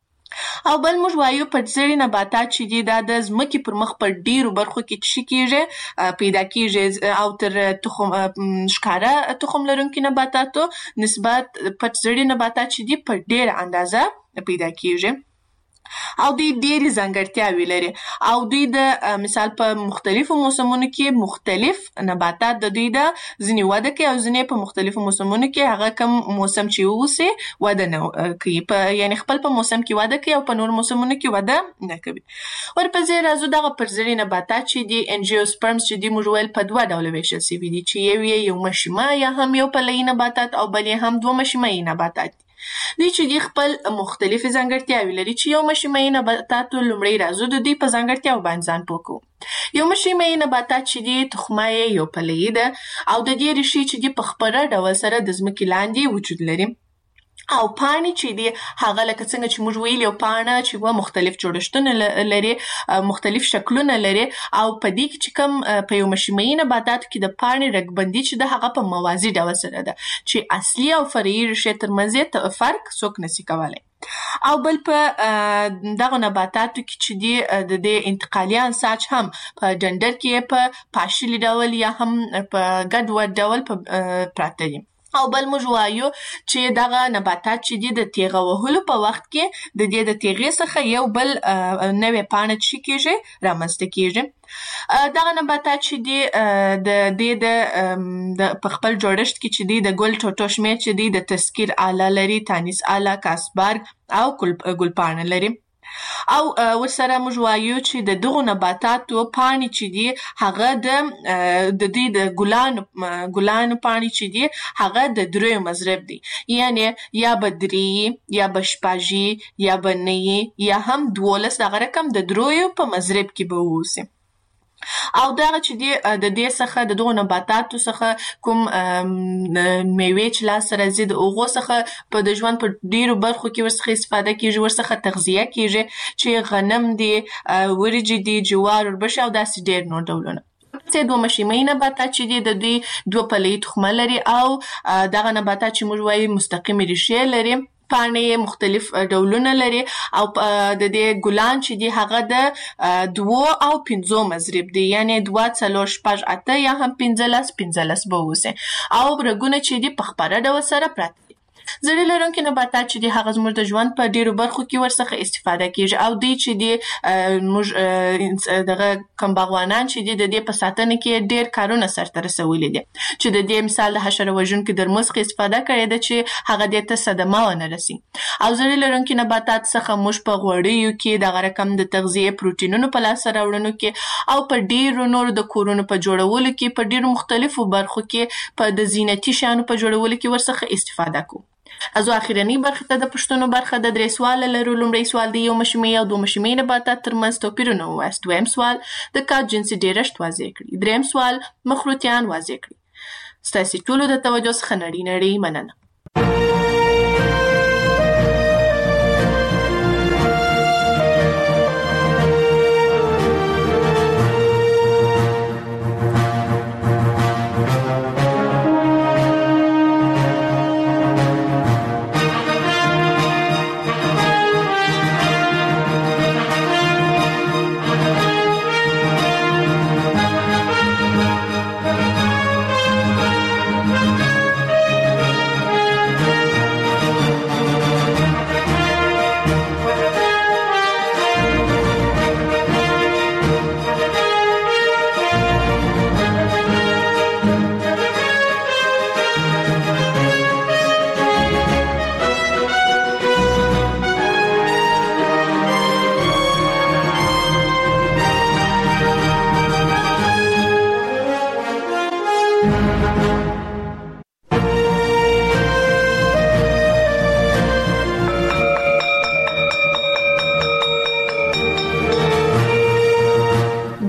او بل موږ وایو پټزري نباتات چې دي دا د ځمکې پر مخ په ډیرو برخو کې څه کیږي پیدا کیږي او تر تخم ښکاره تخم لرونکي نباتاتو نسبت پټزري نباتات چې دي په ډیره اندازه پیدا کیږي او دوی ډېرې ځانګړتیاوې لري او دوی د مثال په مختلفو موسمونو کې مختلف نباتات د دوی د ځینې وده کوي او ځینې په مختلفو موسمونو کې هغه کوم موسم چې ووسي وده نه کوي، یعنی خپل په موسم کې وده کوي او په نور موسمونو کې وده نه کوي. ورپسې راځو دغه پټزري نباتات چې دي انجیوسپرمز چې دي موږ ویل په دوه ډوله ویشل شوي دي چې یو مشیمه یا هم یو پلهیي نباتات او بل یې هم دوه مشیمه‌یي نباتات دي. دوی چې دي خپل مختلفې ځانګړتیاوې لري چې یو مشیمه‌یي نباتاتو لومړی راځو د دوی په ځانګړتیاو باندې ځان پوه کوو. یو مشیمه‌یي نباتات چې دي تخمه یې یو پلهیي ده او د دې ریښې چې دي په خپره ډول سره د ځمکې لاندې وجود لري او پاڼې چې دي هغه لکه څنګه چې موږ ویل یو پاڼه چې مختلف جوړښتونه لري، مختلف شکلونه لري او په دې کې چې کوم په یو مشیمه‌یي نباتاتو کې د پاڼې رګبندي چې ده هغه په موازي ډول سره ده چې اصلي او فرعي ریښې ترمنځ یې فرق څوک نشي کولی. او بل په دغه نباتاتو کې چې دي د دې انتقالي انساج هم په ډنډر کې په پاشلي ډول یا هم په ګډوډ ډول پراته دي. او بل موږ وایو چې دغه نباتات چې دي د تیغه وهلو په وخت کې د دې د تیغې څخه یو بل نوې پاڼه چې کیږي رامنځته کیږي. دغه نباتات چې دي د دې د په خپل جوړښت کې چې دي د ګل ټوټو شمېر چې دي د تذکیر آله لري، تانیس آله، کاسبارګ او ګلپاڼه لري. او ورسره موږ وایو چې د دغو نباتاتو پاڼې چې دي هغه د دې د ګلانو پاڼې چې دي هغه د دریو مضرب دي، یعنی یا به درې یا به شپږ یا به نه یا هم 12 دغه رقم د دریو په مضرب کې به ووسي. او دغه چې دي د دې څخه د دغو نباتاتو څخه کوم میوې چې لاس راځي د هغو څخه په د ژوند په ډیرو برخو کې ورڅخه استفاده کیږي، ورڅخه تغذیه کیږي چې غنم دي، ورجې دي، جوار، وربشې او داسې ډیر نور ډولونه. دوه مشیمه‌یي نباتات چې دي د دوی دوه پلهیي تخمه لري او دغه نباتات چې موږ وایو مستقیمې ریښې لري، پاڼې مختلف ډولونه لري او د دې ګلان چې دي هغه د 2 او 5 مضرب دي، یعنی 2 4 5 8 یا هم 15 به ووسي او رګونه چې دي په خپره ډول سره پراته دي. زړې لرونکي نباتات چې دي هغه زموږ د ژوند په ډیرو برخو کې ورڅخه استفاده کیږي او دوی چې دي موږ دغه کوم باغوانان چې دي د دې په ساتنه کې ډیر کارونه سرته رسولي دي چې د دې مثال د حشره وژونکو درمل څخه استفاده کړې ده چې هغه دې ته صدمه ونه رسي. او زړې لرونکي نباتات څخه موږ په غوړیو کې دغه رقم د تغذیه پروتینونو په لاس راوړنو کې او په ډیرو نور د کورونو په جوړولو کې په ډیرو مختلفو برخو کې په د زینتي شیانو په جوړولو کې ورڅخه استفاده کوو. ازو اخیرنی برخه ته د پښتنو برخه د درې سوال لرو. لومړی سوال دی یو مشیمه‌یي او دوه مشیمه‌یي نباتات ترمنځ توپیرونه ووایاست. دویم سوال د کاد جنسي ډیرښت واضح کړئ. دریم سوال مخروطیان واضح کړئ. ستاسو ټولو د توجه څخه نړۍ مننه.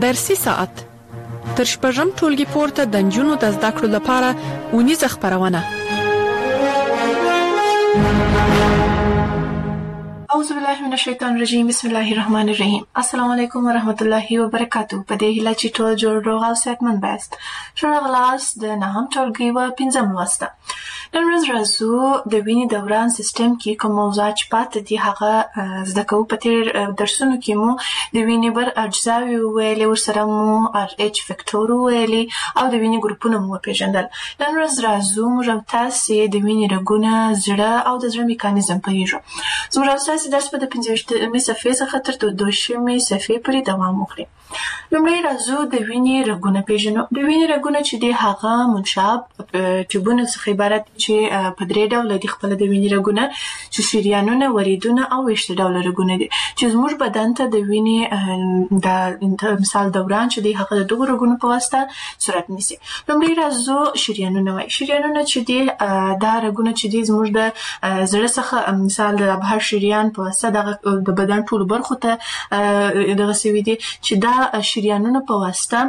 درسي ساعت تر شپږم ټولګي پورته د نجونو د زده کړو لپاره اونیزه خپرونه. اعوذ بالله من الشیطان الرجیم. بسم الله الرحمن الرحیم. السلام علیکم ورحمت الله وبرکاتہ. په دې هیله چې ټول جوړ روغ او صحتمند یاست. شورغلاس د نهم ټولګي و پنځم لوسته. نن ورځ راځو د وینې دوران سیستم کې کوم موضوعات چې پاتې دي هغه زده کوو. په تیر درسونو کې مو د وینې بر اجزاوې ویلې، ورسره مو RH فکټور ویلې او د وینې ګروپونه مو پیژندل. نن ورځ راځو موږ تاسو د وینې رګونه، زړه او د زړه میکانیزم پوهیږو. زموږ تاسو درس په 15مې صفحې څخه تر 22مې صفحې پورې دوام وکړي. لومړی راځو د وینې رګونه پیژنو. د وینې رګونه چې دی هغه منشاب ټیوبونه څخه عبارت چې په درې ډوله دي خپل د وینې رګونه، چې شریانونه، وریدونه او ویشت ډوله رګونه دي چې زموږ بدن ته د وینې د مثال دوران چې دی هغه د دغه رګونو په واسطه صورت نیسي. لومړی راځو شریانونه وایي. شریانونه چې دی دا رګونه چې دی زموږ د زړه څخه مثال د ابهار شریان په واسطه د بدن ټول برخو ته دغه سوي دي چې دا شریانونه په واسطه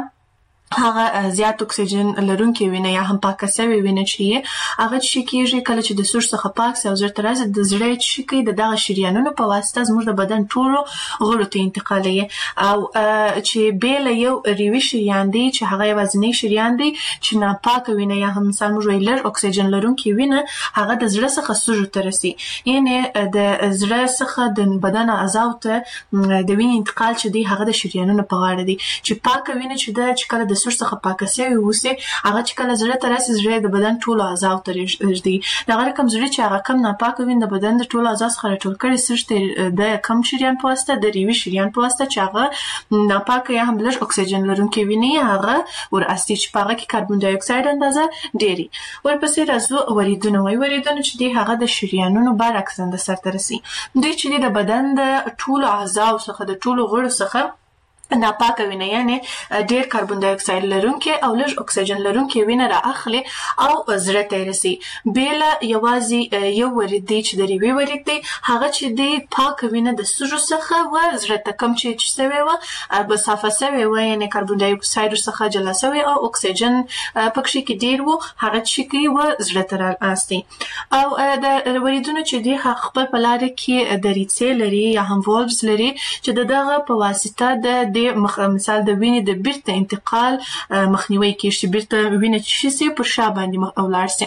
هغه زیات اکسیجن لرونکي وینه یا هم پاکه شوی وینه چې هغه چې کیږي کله چې د سور څخه پاک او زړه ته راځي د زړه چې کی دغه شریانونو په واسطه زموږ د بدن ټولو غړو ته انتقالوي او چې بیل یو ریوي شریان دی چې هغه وزنی شریان دی چې ناپاکه وینه یا هم مثال موږ ویلر اکسیجن لرونکي وینه هغه د زړه څخه سوجو ته رسي. یعنی د زړه څخه د بدن اعضاء ته د وینې انتقال چې دی هغه د شریانونو په غاړه دی چې پاکه وینه چې کله د سور څخه پاکه شوی وسی هغه چې کله زړه ته راسي زړه د بدن ټول اعضاء ته رسیږي. دا رقم زړه چې هغه کم ناپاکه وینه د بدن د ټول اعضاء څخه ټول کړي سرته د کم شریان په واسطه د ریوي شریان په واسطه چې هغه ناپاکه یا هم لږ اکسیجن لرونکي وینه هغه ور استی چې هغه کې کاربن ډای اکساید اندازه ډېری. ورپسې راځو وریدونه وایي. وریدونه چې دی هغه د شریانونو برعکس اند سره رسي. دوی چې د بدن د ټول اعضاء څخه د ټول غړو څخه ناپاکه وینه یعنی ډېر کاربن ډای اکساید لرونکي او لږ اکسیجن لرونکي وینه را اخلي او زړه ته رسي. بیل یوازې یو ورید دی چې د ریوي ورید دی هغه چې دی پاکه وینه د سوجو څخه و زړه ته کم چې سوي و بصافه سوي و یعنی کاربن ډای اکساید څخه جلا سوي او اکسیجن پکې کې ډېر و هغه چې کی و زړه ته راستي. او د وریدونه چې دی خپل په لار کې د ریڅې لري یا هم والوز لري چې دغه په واسطه د مثال د وینې د بیرته انتقال مخنیوي کې شي بیرته وینې چې شي پر شا باندې ولاړ شي.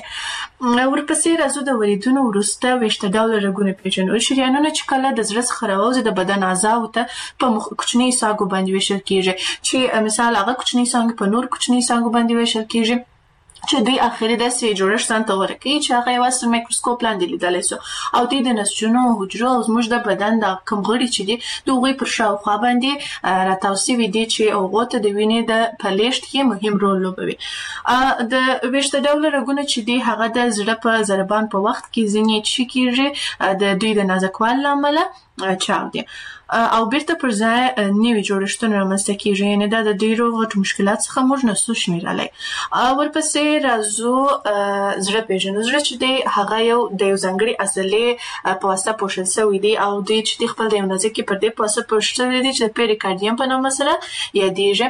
ورپسې راځو د وریدونو وروسته ویشت ډوله رګونه پیژنو. شریانونه چې کله د زړه څخه راوځي د بدن اعضاء ته په کوچني ساګو باندې ویشل کیږي چې مثال هغه کوچني ساګ په نور کوچني ساګو باندې ویشل کیږي چې دوی اخري داسې جوړښت ته ورکوي چې هغه واسه میکروسکوپ لاندې لیدلی سو او دوی د نسجونو حجرو او زموږ د بدن د کوم غړي چې دي دوی پر شاوخوا باندې راتاوسي دي چې هغه ته د وینې د پلیشت کې مهم رول لوبوي. د ویشت ډوله رګونه چې دي هغه د زړه په ضربان په وخت کې ځینې چې کیږي د دوی د نازکوالي لامل چاو دي او بیرته پر ځای نوي جوړښتونه رامنځته کیږي. یعنی دا د ډیرو غټو مشکلات څخه موږ نسو شمیرلای. ورپسې راځو زړه پیژنو. زړه چې دی هغه یو د یو ځانګړي عضلې په واسطه پوښل شوی دی او دوی چې خپل د یو نازکي پردې په واسطه پوښل شوی دی چې پیریکارډیم په نامه سره یادېږي.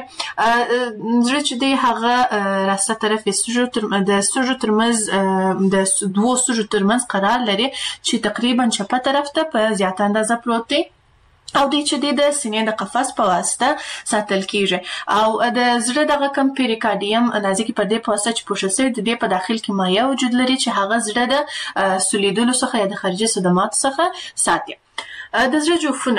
زړه چې دی هغه راسته طرف د سوجو ترمنځ د دوو سوجو ترمنځ قرار لري چې تقریبا چپه طرف ته په زیاته اندازه پروت دی او دوی چې د سینې د قفس په واسطه ساتل کیږي او د زړه دغه کم پیریکارډیم نازکي پردې په واسطه چې پوښل شوی د دې په داخل کې مایع وجود لري چې هغه زړه د سولیدلو څخه یا د خارجي صدمات څخه ساتي. د زړه جوفونه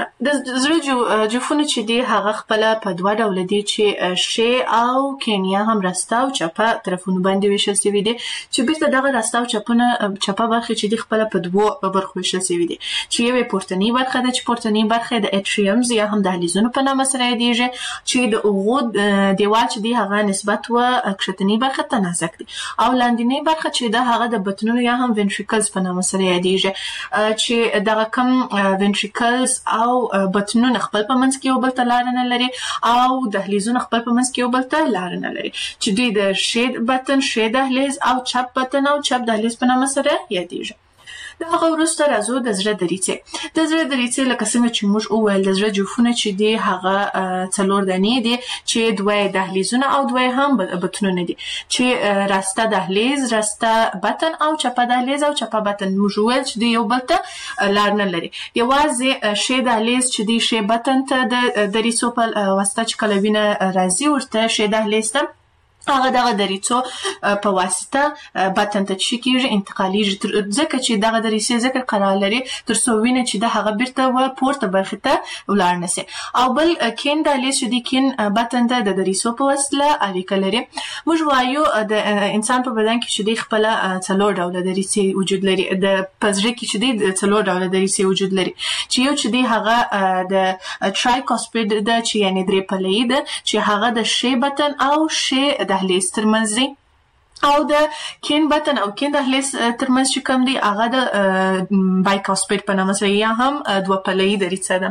چې دی هغه خپل په دوه ډول دي چې شی او کینیا هم راسته او چپه طرفونو باندې ویشل شوی دي چې بیرته دغه راسته او چپه برخه چې دی خپل په دوه برخو ویشل شوی دي چې یوه پورتنی برخه ده چې پورتنی برخه د اټریومز یا هم دهلیزونو په نامه سره یادېږي چې د اوغو دیوال چې دی هغه نسبت و کښتنی برخه ته نازک دي او لاندینی برخه چې ده هغه د بطنونو یا هم ventricles په نامه سره یادېږي چې دغه کم ventricles او بطنونه خپل په منځ کې یو بل ته لار نه لري او دهلیزونه خپل په منځ کې یو بل ته لار نه لري چې دوی د شید بطن، شید دهلیز او چپ بطن او چپ دهلیز په نامه سره یادېږي. دا هغه وروسته راځو د زړه دریڅې. د زړه دریڅې لکه څنګه چې موږ وویل د زړه جوفونه چې دي هغه 4 دانې دي چې 2 دهلیزونه او 2 هم بطنونه دي چې راسته دهلیز، راسته بطن او چپه دهلیز او چپه بطن. موږ وویل چې یو بل ته لار نه لري. یوازې شی دهلیز چې دی شی بطن ته د دریڅو په واسطه چې کله وینه راځي ورته شی دهلیز ته هغه دغه دریڅو په واسطه بطن ته چې کیږي انتقالیږي، ځکه چې دغه دریڅې ذکر قرار لري تر څو وینه چې د هغه بیرته و پورته برخه ته ولاړ نشي. او بل کین دهلیز چې دی کین بطن ته د دریڅو په واسطه اړیکه لري. موږ وایو د انسان په بدن کې چې دی خپل 4 ډوله دریڅې وجود لري. د پزړه کې چې دی 4 ډوله دریڅې وجود لري چې یو چې دی هغه د ټرایکوسپید د چې یعنی درې پلې ده چې هغه د شی بطن او شی دهلیز ترمنځ دی، او د کین بطن او کین دهلیز ترمنځ چې کوم دی هغه د بایکوسپید په نامه سره یا هم 2 پلې دریڅه ده.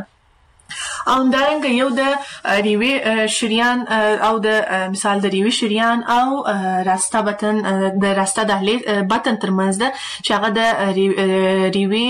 او همدارنګه یو د ریوي شریان او د مثال د ریوي شریان او راسته بطن د راسته دهلیز بطن ترمنځ ده چې هغه د ریوي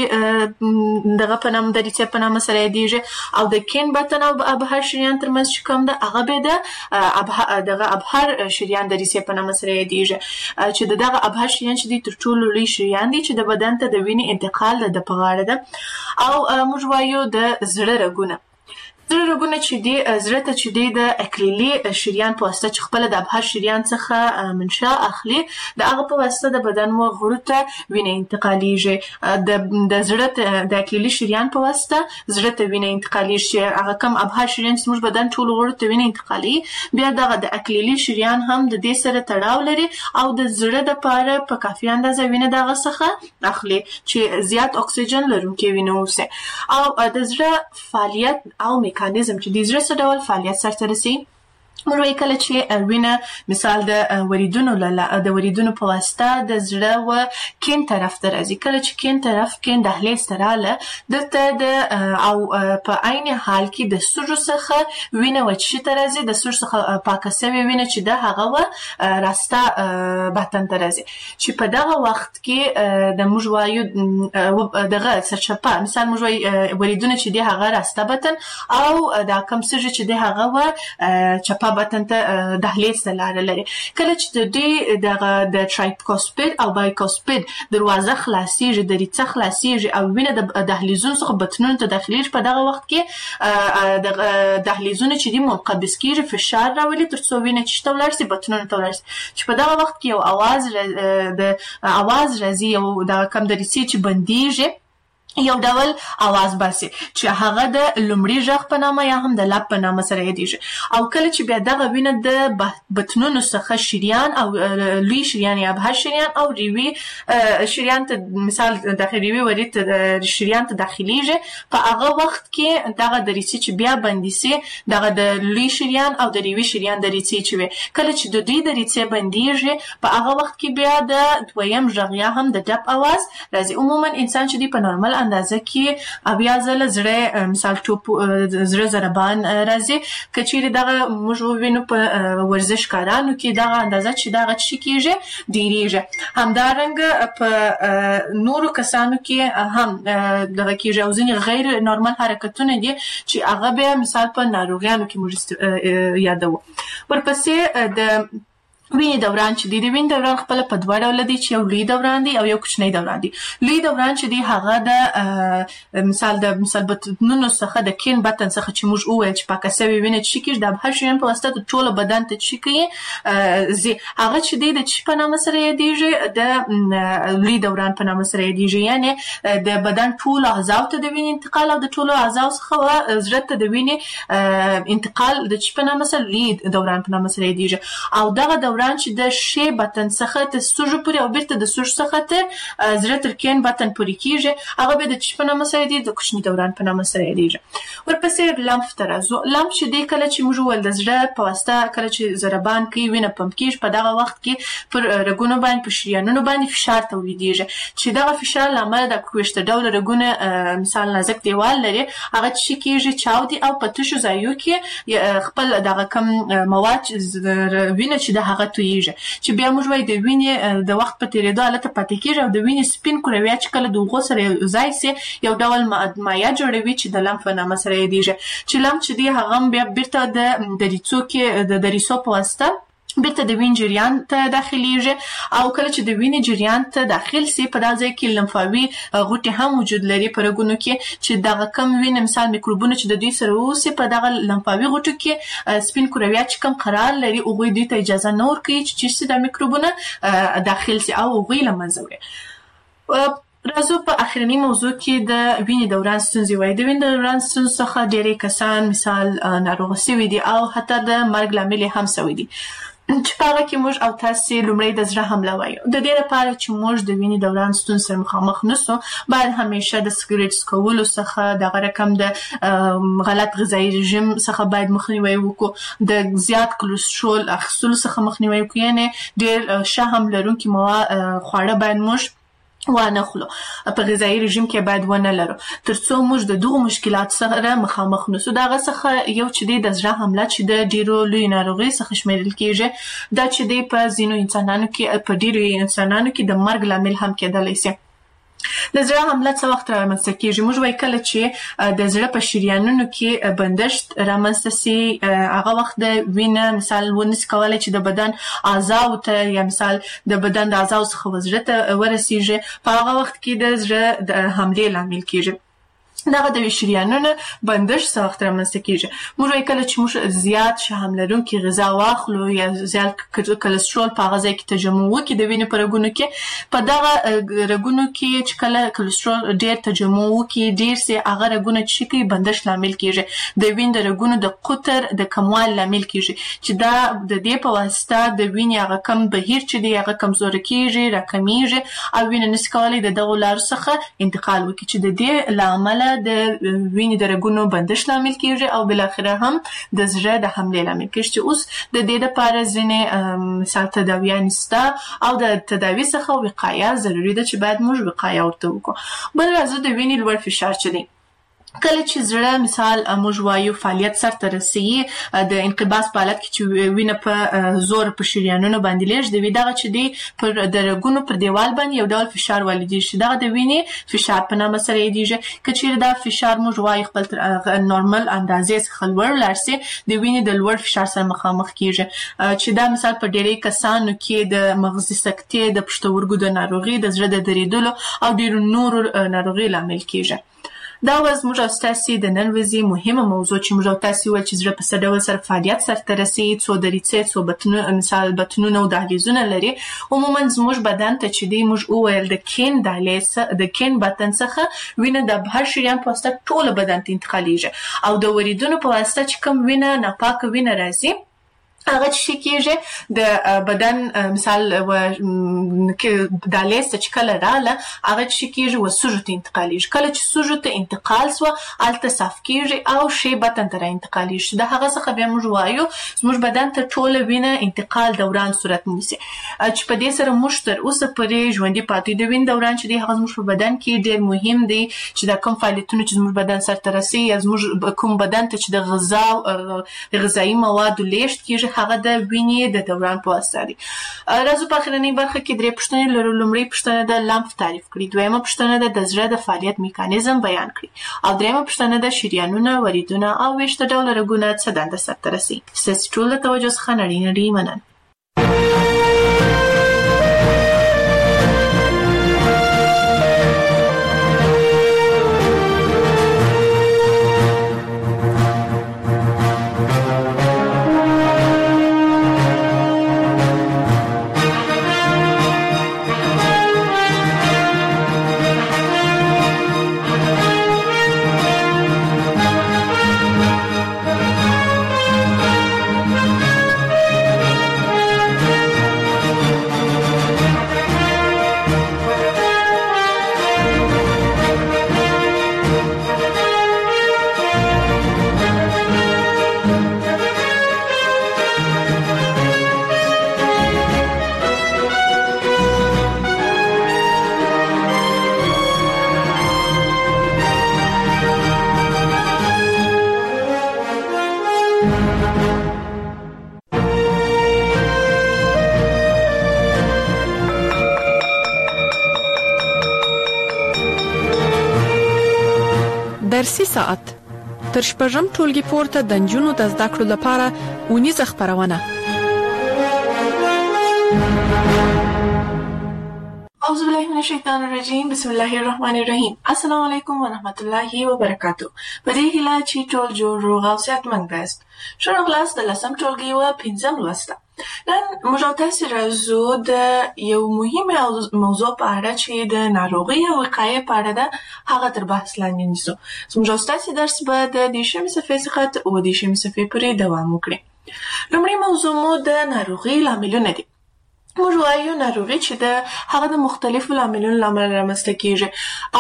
دغه په نام دریڅه په نامه سره یادیږي. او د کین بطن او ابهار شریان ترمنځ چې کوم ده هغه به د دغه ابهار شریان دریڅه په نامه سره یادیږي چې دغه ابهار شریان چې د تر ټولو لوی شریان دي چې د بدن ته د وینې انتقال د په غاړه ده. او موږ وایو د زړه رګونه. زړه رګونه چې دی زړه ته چې دی د اکلیلي شریان په واسطه چې خپل د ابهار شریان څخه منشأ اخلي د هغه په واسطه د بدن و غړو ته وینه انتقالیږي. د زړه د اکلیلي شریان په واسطه زړه ته وینه انتقالیږي. هغه کم ابهار شریان چې موږ بدن ټول غړو ته وینه انتقالي بیا دغه د اکلیلي شریان هم د دې سره تړاو لري او د زړه د پاره په کافي اندازه وینه دغه څخه اخلي چې زیات اکسیجن لرونکي وینه اوسه. او د زړه فعالیت او میکانیزم چې د زړه څه ډول فعالیت سرته رسي. موږ وایو کله چې وینه مثال د وریدونو په واسطه د زړه و کین طرف ته راځي. کله چې کین طرف کین دهلیز ته رااله دلته د او په عین حال کې د سږو څخه وینه وچې ته راځي، د سږو څخه پاکه شوې وینه چې د هغه و راسته بطن ته راځي چې په دغه وخت کې د موږ وایو دغه سرچپه مثال موږ وایو وریدونه چې د هغه راسته بطن او دا کم سږي چې د هغه و چپه بطن ته دهلیز ته لاره لري. کله چې د ټرایکوسپید او بایکوسپید دروازه خلاصيږي، دریڅه خلاصيږي او وینه د دهلیزونو څخه بطنونو ته داخليږي، په دغه وخت کې د دهلیزونو چې دی منقبض کیږي، فشار راولي تر څو وینه چې تولر سي بطنونو تولر سي چې په دغه وخت کې یو اواز راځي او دا کم دریڅې چې بنديږي یو ډول आवाज باسي چې هغه د لومړي ژغ په نامه یا هم د لب په نامه سره یادېږي. او کله چې بیا دغه وینه د بطنونو څخه شریان او لوی شریان یا ابهار شریان او ریوي شریان ته مثال داخلي ورید شریان ته داخليږي، په هغه وخت کې دغه دریڅې چې بیا بندي سي دغه د لوی شریان او د ریوي شریان دریڅې چې کله چې د دې دریڅې بنديږي په هغه وخت کې بیا د دویم ژغ یا هم د ډب आवाज راځي. عموما انسان چې دی په نورمال اندازه کې بیا ځله زړه مثال ټوپ زړه ضربان راځي. کچېرې دغه موږ وینو په ورزش کارانو کې دغه اندازه چې دغه چی کېږي ډیریږي. همدارنګه په نورو کسانو کې هم دغه کېږي او ځینې غیر نورمال حرکتونه دي چې هغه به مثال په ناروغیانو کې موږ یادو. ورپسې د وینې دوران چې دی د وینې دوران خپل په 2 ډول دي چې یو لوی دوران دی او یو کوچنی دوران دی. لوی دوران چې دی هغه د مثال بطنونو څخه د کین بطن څخه چې موږ وویل چې پاکه شوې وینه چې کېږي د ابهار شریان په واسطه د ټول بدن ته چې کوي هغه چې دی د چی په نامه سره یادېږي د لوی دوران په نامه سره یادېږي. یعنی د بدن ټول اعضاء ته د وینې انتقال او د ټول اعضاء څخه زړه ته د وینې انتقال د چی په نامه سره لوی دوران په نامه سره یادېږي. او دغه دوران چې د شی بطن څخه تر سږو پورې او بیرته د سږو څخه تر زړه تر کین بطن پورې کیږي هغه به د چی په نامه سره دی د کوچنی دوران په نامه سره یادېږي. ورپسې لمف ته راځو. لمف چې دی کله چې موږ ول د زړه په واسطه کله چې ضربان کوي وینه پمپ کیږي په دغه وخت کې پر رګونو باندې په شریانونو باندې فشار تولیدېږي چې دغه فشار لامل د کوښت ډول رګونه مثال نازک دیوال لري هغه چې کیږي چاودي او په تشو ځایو کې خپل دغه کم مواد وینه چې د هغه هغه تویږي چې بیا موږ وایي د وینې د وخت په تیریدو حالت پاتې کیږي او د وینې سپین کرویات چې کله د اوبو سره ځای سي یو ډول مایع جوړوي چې د لمف په نامه سره یادیږي چې لمف چې دی هغه بیا بیرته د دریڅو کې د دریڅو په واسطه بیرته د وینې جریان ته داخليږي او کله چې د وینې جریان ته داخل سي په دغه ځای کې لمفاوي غوټي هم وجود لري په رګونو کې چې دغه کم وینې مثال میکروبونه چې د دوی سره اوسي په دغه لمفاوي غوټو کې سپین کرویات چې کم قرار لري او دوی ته اجازه نه ورکوي چې د میکروبونه داخل سي او دوی لمنځه وړي. راځو په اخرنی موضوع کې د وینې دوران ستونزې وایي. د وینې دوران ستونزې څخه ډېری کسان مثال ناروغ شوي دي او حتی د مرګ لامل هم شوي دي چې په هغه کې موږ او تاسو لومړی د زړه حمله وایو. د دې لپاره چې موږ د وینې دوران ستونزې سره مخامخ نشو باید همیشه د سګریټ څکولو څخه دغه رقم د غلط غذایی رژیم څخه باید مخنیوي وکړو، د زیات کلسترول اخیستلو څخه مخنیوي وکړو، یعنی ډېر شحم لرونکي خواړه باید موږ وانه خلو په غذایی رژیم کې باید ونه لرو ترڅو موږ د دغه مشکلات سره مخامخ نشو. دغه څخه یو چې د زړه حمله چې د ډیرو لوی ناروغي څخه شمیرل کیږي دا چې د په ځینو انسانانو کې په ډیرو انسانانو کې د مرګ لامل هم کېدلی شي. د زړه حمله څه وخت رامنځته کیږي؟ موږ وایي کله چې د زړه په شریانونو کې بندښت رامنځته سي هغه وخت د وینې مثال ونس کولای چې د بدن اعضاء ته یا مثال د بدن د اعضاء څخه وزړه ته ورسیږي په هغه وخت کې د زړه د حملې لامل کیږي. دغه د شریانونو بندښت څه وخت رامنځته کیږي؟ موږ وایي کله چې موږ زیات شحم لرونکي غذا واخلو یا زیات کلسترول په هغه ځای کې تجمع وکړي د وینې په رګونو کې په دغه رګونو کې چې کله کلسترول ډېر تجمع وکړي ډېر سي هغه رګونه چې کوي بندښت لامل کیږي د وینې د رګونو د قطر د کموالي لامل کیږي چې دا د دې په واسطه د وینې هغه کم بهیر چې دی هغه کمزوري کیږي راکمیږي او وینې نس کولای د دغه لارو څخه انتقال وکړي چې د دې لامل د وینې د رګونو بندښت لامل کیږي او بل اخره هم د زړه د حملې لامل کیږي چې اوس د دې لپاره ځینې مثال تداویان سته او د تداوی څخه وقایه ضروری ده چې باید موږ وقایه ورته وکړو. بل راځو د وینې لوړ فشار چې دی کله چې زړه مثال موږ وایو فعالیت سره رسیږي د انقباض په حالت کې چې وینه په زور په شریانونو باندې لېږدوي دغه چې دی پر د رګونو پر دیوال باندې یو ډول فشار والیدېږي چې دغه د وینې فشار په نامه سره یادېږي. که چیرې دا فشار موږ وایو خپل نورمال اندازې څخه لوړ لاړ سي د وینې د لوړ فشار سره مخامخ کیږي چې دا مثال په ډېری کسانو کې د مغزي سکتې د پښتورګو د ناروغي د زړه د دریدلو او ډېرو نورو ناروغي لامل کیږي. دا وز موږ او تاسو د نن ورځې مهمه موضوع چې موږ او تاسو ول چې زړه په څه ډول سره فعالیت سره رسي څو دریڅې څو بطنونه مثال بطنونه او دهلیزونه لري. عموما زموږ بدن ته چې دی موږ وویل د کین دهلیز د کین بطن څخه وینه د بهر شریان په واسطه ټول بدن ته انتقالیږي او د وریدونو په واسطه چې کوم وینه ناپاکه وینه راځي هغه چې کېږي د بدن مثال کې دالیز چې کله رااله هغه چې کېږي وسوجو ته انتقالیږي. کله چې سوجو ته انتقال سو الته صاف کېږي او شی بدن ته انتقالیږي. د هغه څخه بیا موږ وایو زموږ بدن ته ټول وینه انتقال دوران صورت نیسي چې په دې سره موږ تر اوسه پورې ژوندۍ پاتې د وینې دوران چې دی هغه زموږ په بدن کې ډېر مهم دی چې دا کوم فعالیتونه چې زموږ بدن سره رسي یا زموږ کوم بدن ته چې د غذایی موادو لیږد کېږي هغه د وینې د دوران په واسطه دي. راځو په اخرنۍ برخه کې درې پوښتنې لرو. لومړی پوښتنه د لمف تعریف کړي، دویمه پوښتنه د زړه د فعالیت میکانیزم بیان کړي او دریمه پوښتنه د شریانونه، وریدونه او ویښته ډوله رګونه څه دنده سرته رسي. ستاسو ټول توجه څخه نړۍ مننه. درسي ساعت تر شپږم ټولګي پورته د نجونو د زده کړو لپاره اونیزه خپرونه. اعوذ بالله من الشیطان الرجیم. بسم الله الرحمن الرحیم. السلام علیکم ورحمت الله وبرکاتو. په دې هیله چې ټول جوړ روغ او صحتمند یاست. ښه راغلاست د لسم ټولګي و پنځم لوست. نن موږ تاسو راځو د یو مهمه موضوع په اړه چې د ناروغي او وقایې په اړه ده هغه تر بحث لاندې نیسو. موږ تاسو درس به د دشمې صفحې څخه او د دشمې صفحې پورې دوام وکړي. لومړی موضوع مو د ناروغي لاملونه دي. موږ وایو ناروغي چې د هغه د مختلفو لاملونو لامل رامنځته کیږي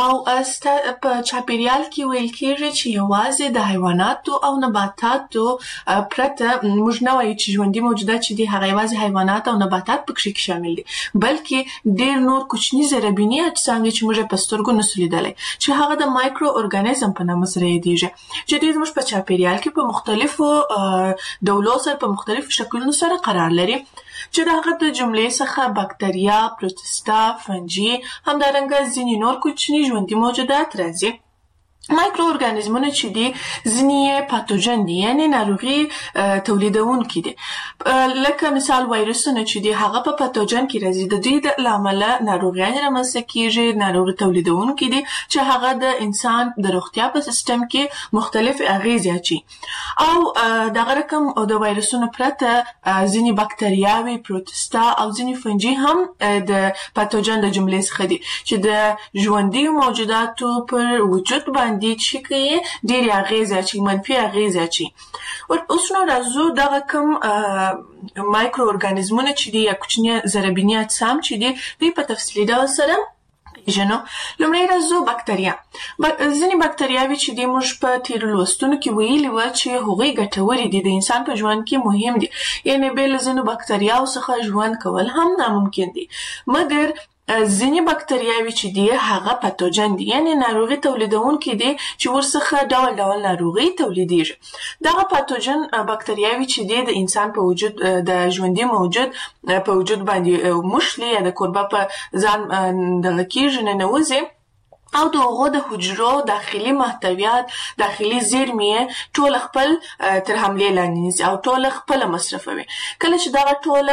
او په چاپیریال کې ویل کیږي چې یوازې د حیواناتو او نباتاتو پرته موږ نه وایو چې ژوندي موجودات چې دي هغه یوازې حیوانات او نباتات پکې شامل دي، بلکې ډېر نور کوچني ضربیني اجسام چې موږ په سترګو نسو لیدلی چې هغه د مایکرو ارګانیزم په نامه سره یادیږي چې دوی زموږ په چاپیریال کې په مختلفو ډولو سره په مختلفو شکلونو سره قرار لري چې د هغه د جملې څخه باکتریا، پروتستا، فنجي همدارنګه ځینې نور کوچني ژوندي موجودات راځي. مایکرو ارګانیزمونه چې دي ځینې یې پاتوجن دي، یعنی ناروغي تولیدونکي دي، لکه مثال وایرسونه چې دي هغه په پاتوجن کې راځي، د دوی له امله ناروغیانې رامنځته کیږي، ناروغي تولیدونکي دي چې هغه د انسان د روغتیا په سیستم کې مختلف اغیزې اچي. او دغه رقم د وایرسونو پرته ځینې باکتریاوي، پروتستا او ځینې فنجي هم د پاتوجن د جملې څخه دي چې د ژوندي موجوداتو پر وجود باندې چې کوي ډېرې اغیزې اچي، منفي اغیزې اچي. اوس نو راځو دغه کوم مایکرو ارګانیزمونه چې دي یا کوچني ضربیني اجسام چې دي دوی په تفصیلي ډول سره پیژنو. لومړی راځو باکتریا. ځینې باکتریاوې چې دي موږ په تېرو لوستونو کې ویلي وو چې هغوی ګټورې دي، د انسان په ژوند کې مهم دي، یعنې بې له ځینو باکتریاوو څخه ژوند کول هم ناممکن دي. مګر ځینې باکتریاوې چې دي هغه پاتوجن دي، یعنی ناروغي تولیدونکي دي چې ورڅخه ډول ډول ناروغي تولیدېږي. دغه پاتوجن باکتریاوې چې دي د انسان په وجود د ژوندي موجود په وجود باندې مشلي یا د کوربه په ځان دغه کېږي ننوځي او د هغو د حجرو داخلي محتویات، داخلي زیرمې ټول خپل تر حملې لاندې نیسي او ټول خپل مصرفوي. کله چې دغه ټول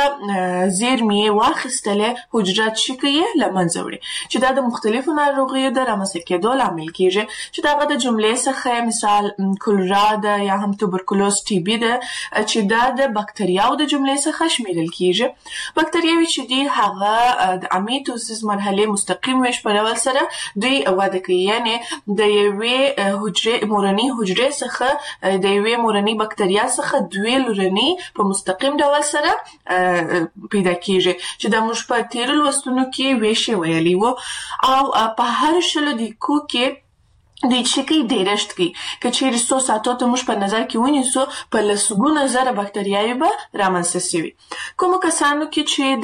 زیرمې واخیستلې حجره چې کوي له منځه وړي چې دا د مختلفو ناروغیو د رامنځته کېدو لامل کیږي چې دغه د جملې څخه مثال کولرا ده یا هم توبرکلوز ټي بي ده چې دا د باکتریاو د جملې څخه شمیرل کیږي. باکتریاوې چې دي هغه د امیټوسیس مرحلې مستقیم ویش په ډول سره دوی وده کوي، یعنی د یوې حجرې مورنۍ حجرې څخه د یوې مورنۍ باکتریا څخه دوې لورنۍ په مستقیم ډول سره پیدا کیږي چې د موږ په تېرو لوستونو کې ویشې ویلي وو. او په هر 100 دقیقو کې د چکی ډیرشت کی که چیرې 100 ساعتو ته موږ په نظر کې ونیسو په لسګونه زره باکتریاوې به رامنځته شوي. کومو کسانو کې چې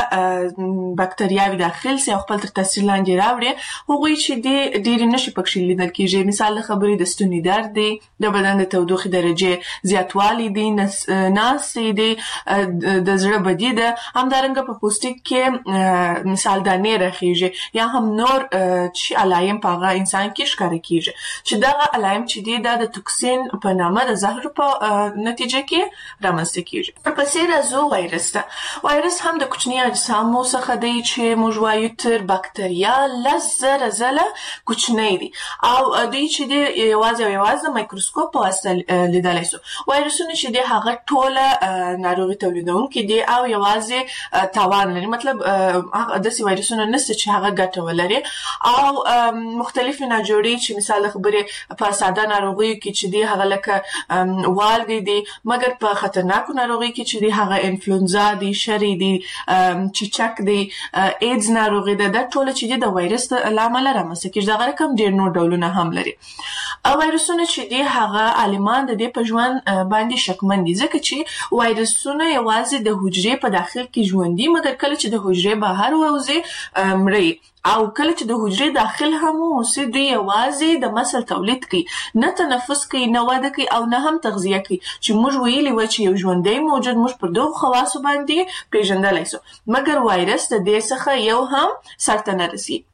دغه باکتریاوې داخل سي او خپل تر تاثیر لاندې راوړي هغوی چې ډېرې نښې پکې لیدل کېږي، مثال د خبرې د ستوني درد دی، د بدن د تودوخې درجې زیاتوالی دی، ناسې دی، د زړه بدي ده، همدارنګه په پوستکي کې مثال دانې راخیږي یا هم نور چې علایم په هغه انسان کې ښکاره کېږي چې دغه علایم چې دي دا د توکسین په نامه د زهر په نتیجه کې رامنځته کېږي. ورپسې راځو وایرس ته. وایرس هم د کوچني اجسامو څخه دی چې موږ وایو تر باکتریا 10,000 ځله کوچنی دي او دوی چې دي یوازې د مایکروسکوپ په واسطه لیدلی سو. وایرسونه چې دي هغه ټوله ناروغي تولیدونکي دي او یوازې تاوان لري، مطلب داسې وایرسونه نشته چې هغه ګټه ولري او مختلفې ناجوړې چې مثال خبرې په ساده ناروغیو کې چې دي هغه لکه والګې دي، مګر په خطرناکو ناروغیو کې چې دي هغه انفلونزا دي، شری دي، چیچک دي، ایډز ناروغي ده، دا ټول چې دي د وایرس له امله رامنځته کېږي. دغه رقم ډېر نور ډولونه هم لري. وایرسونه چې دي هغه عالمان د دې په ژوند باندې شکمن دي ځکه چې وایرسونه یوازې د حجرې په داخل کې ژوند دي، مګر کله چې د حجرې بهر ووځي مړي، او کله چې د حجرې داخل هم اوسي دوی یوازې د مسل تولید کوي، نه تنفس کوي، نه وده کوي او نه هم تغذیه کوي چې موږ ویلي و چې یو ژوندی موجود موږ پر دغو خواصو باندې پیژندلی سو، مګر وایرس د دې څخه یو هم سرته نه رسي.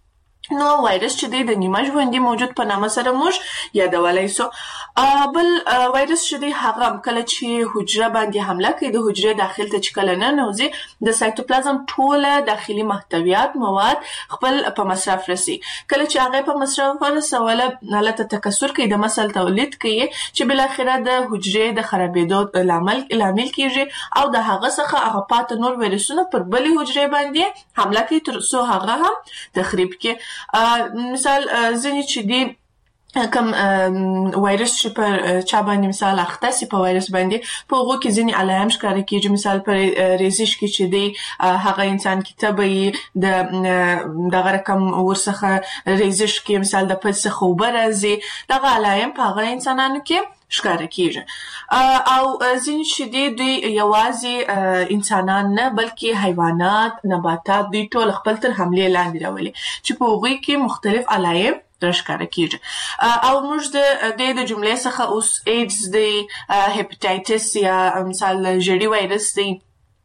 نو وایرس چې د نیمه ژوندۍ موجود په نامه سره موږ یادولای سو. بل وایرس چې هغه کله چې حجره باندې حمله کوي د حجره داخل ته چې کله نه نوځي د سایتوپلازم ټوله داخلي محتویات مواد خپل په مصرف رسي. کله چې هغه په مصرف ورسوله حالت تکثر کوي د مسل تولید کوي چې بل اخره د حجره د خرابېدو لامل کیږي او د هغه څخه هغه پات نور ویروسونه پر بلې حجره باندې حمله کوي تر څو هغه هم تخریب کړي. مثال ځینې چې دی کم وایرس چې پر چا باندې مثال اخته سي په وایرس باندې په هغه کې ځینې علائم ښکاره کیږي. مثال پر ریزش کې چې دی هغه انسان کې تبعي د دغه رقم ورڅخه ریزش کې مثال د پد څخه اوبه راځي دغه علائم په هغه انسانانو کې ښکاره کیږي. او ځینې چې دوی یوازې انسانان نه بلکې حیوانات نباتات دوی ټول خپل تر حملې لاندې راولي چې په هغوی کې مختلف علائم راښکاره کیږي. او موږ د جملې څخه اوس ایډز دی هپاتایټس یا مثال ژیړی وایرس دی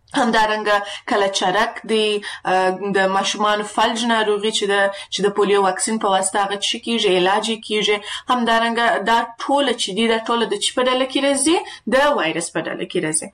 همدارنګه کله چرک دی د ماشومان فلج ناروغي چې د پولیو واکسین په واسطه هغه چې کیږي علاج کیږي. همدارنګه دا ټول چې دی دا ټول د چی په ډله کې راځي د وایرس په ډله کې راځي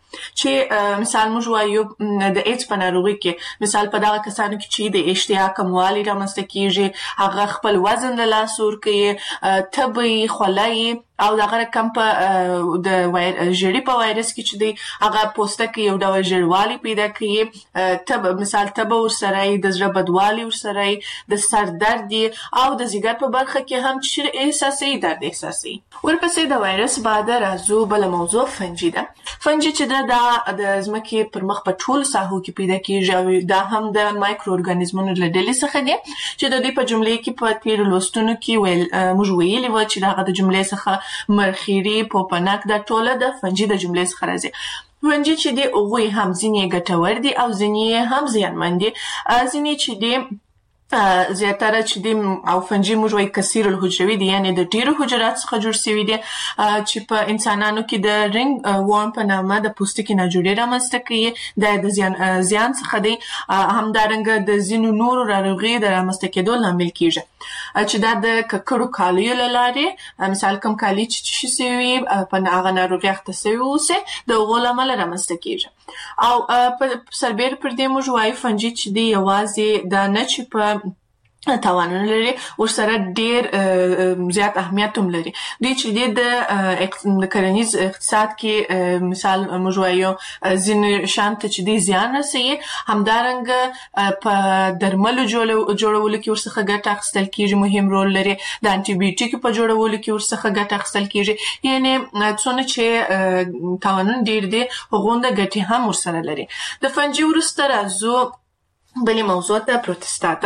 چې مثال موږ وایو د ایډز په ناروغي کې مثال په دغه کسانو کې چې د اشتها کموالی رامنځته کیږي هغه خپل وزن له لاسه ورکوي تبي خولای او دغه رقم په د ژیړي په وایرس کې چې دی هغه پوستکی یو ډول ژیړوالی پیدا کوي تب مثال تب ورسره د زړه بدوالي ورسره د سر درد او د ځیګر په برخه کې هم چې احساسي درد احساسي. ورپسې د وایرس بعد راځو بل موضوع فنجي ده. فنجي چې د ځمکې پر مخ په ټول ساحو کې پیدا کیږي او دا هم د مایکرو ارګانیزمونو له ډلې څخه دي چې د دې په جملې کې په تیر لوستونو کې موږ ویلي و چې دغه د جملې څخه مرخیری پوپنک د ټوله د فنجي د جملې څخه راځي. فنجي چې دی هغوی هم ځینې ګټور دي او ځینې هم زیانمن دي. ځینې چې دی زیاتره چې دی او فنجي موږ وایي کثیر الحجروي دي یعنی د ډیرو حجرات څخه جوړ شوي دي چې په انسانانو کې د رنګ ورم په نامه د پوستکي ناجوړي رامنځته کوي د زیان څخه دی. همدارنګه د ځینو نورو ناروغیو د رامنځته کېدو لامل کیږي چې دا د ککړو کالیو له لارې مثال کوم کالي چې شوي په هغه ناروغي اخته شوي اوسي د هغو له امله رامنځته کیږي. او په سربیره پر دې موږ وایو فنجي چې دی یوازې دا نه چې په توانونه لري ورسره ډیر زیات اهمیت هم لري. دوی چې د کرنیز اقتصاد کې مثال موږ وایو ځینې شان ته چې دی زیان رسوي همدارنګه په درملو جوړولو کې ورڅخه ګټه اخیستل کیږي مهم رول لري. د انټي بیوټیک په جوړولو کې ورڅخه ګټه اخیستل کیږي یعنی څونه چې توانونه ډیر دي هغومره ګټې هم ورسره لري. د فنجي وروسته راځو بلې موضوع ته پروتستا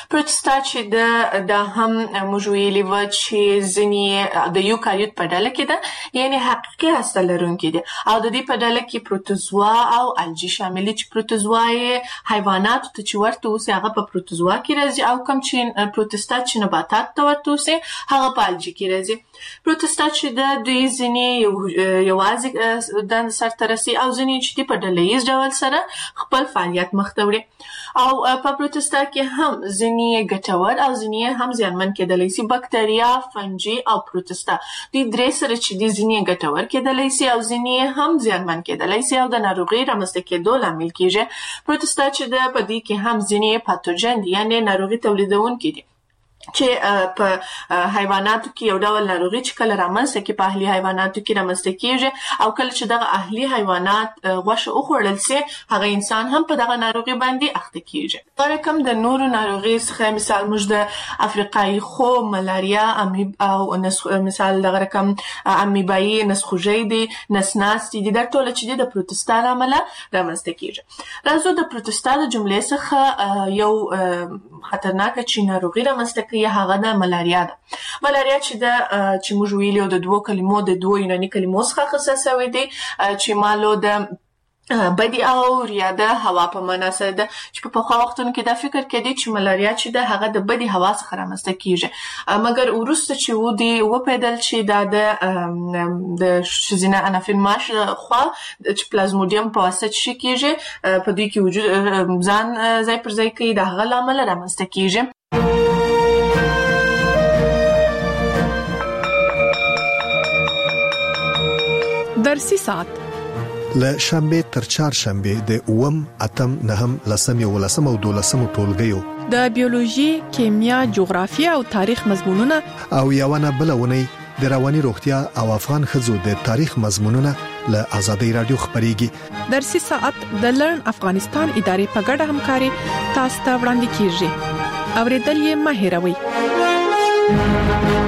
چې دا هم موږ ویلي و چې ځینې د یوکاریوت په ډله کې ده یعنی حقیقي هسته لرونکي دي او د دې په ډله کې پروتوزوا او الجی شامل دي چې پروتوزوا یې حیواناتو ته چې ورته اوسي هغه په پروتوزوا کې راځي او کوم چې پروتستا چې نباتات ته ورته اوسي هغه په الجی کې راځي. پروتستا چې د دوی ځینې یوازې د سرته رسي او ځینې چې په ډله ییز ډول سره خپل فعالیت مخته وړي. او په پروتستا کې هم ځینې ګټور او ځینې هم زیانمن کېدلی شي. بکتریا فنجي او پروتستا دوی درې سره چې دي ځینې ګټور کېدلی شي او ځینې هم زیانمن کېدلی شي او د ناروغۍ رامنځته کېدو لامل کیږي. پروتستا چې د په دې کې هم ځینې پاتوجن دي یعنی ناروغي تولیدونکي دي چې په حیواناتو کې یو ډول ناروغي چې کله رامنځته کې په اهلي حیواناتو کې رامنځته کیږي او کله چې دغه اهلي حیوانات غوښه وخوړل شي هغه انسان هم په دغه ناروغي باندې اخته کیږي. دا کوم د نورو ناروغي څخه مثال موږ د افریقایي خو ملاریا او مثال دغه رقم امیبایي نسخوږی دي نسناستي دي دا ټول چې د پروتستا له امله رامنځته کیږي. راځو د پروتستا د جملې څخه یو خطرناکه چې ناروغي رامنځته هغه د ملاریا ده. ملاریا چې موږ ویلو د دوو کلمو د دوو یوناني کلمو څخه اخیستل شوی دی چې مالو د بدی او یا د هوا په معنا سره ده چې په پخوا وختونو کې دا فکر کېدی چې ملاریا چې ده هغه د بدی هوا څخه رامنځته کیږي مګر وروسته چې ودی وپیدل چې دا د ښځینه انافین ماش خوا چې پلازمودیم په واسطه چې کیږي په دې کې وجود ځان ځای پر ځای کوي د هغه لامل رامنځته کیږي. درسي ساعت له شنبه تر چهارشنبه د 8 اتم 9 لسم یو لسم او دولسم ټولګیو د بیولوژي، کیمیا، جغرافیه او تاریخ مضمونونه او یوونه بلونه د رواني روغتیا او افغان خزو د تاریخ مضمونونه له آزادۍ رادیو خبريږي. درسي ساعت د لرن افغانستان ادارې په ګډه همکاري تاسو ته وړاندې کیږي. اوریدل یې مه هېروئ.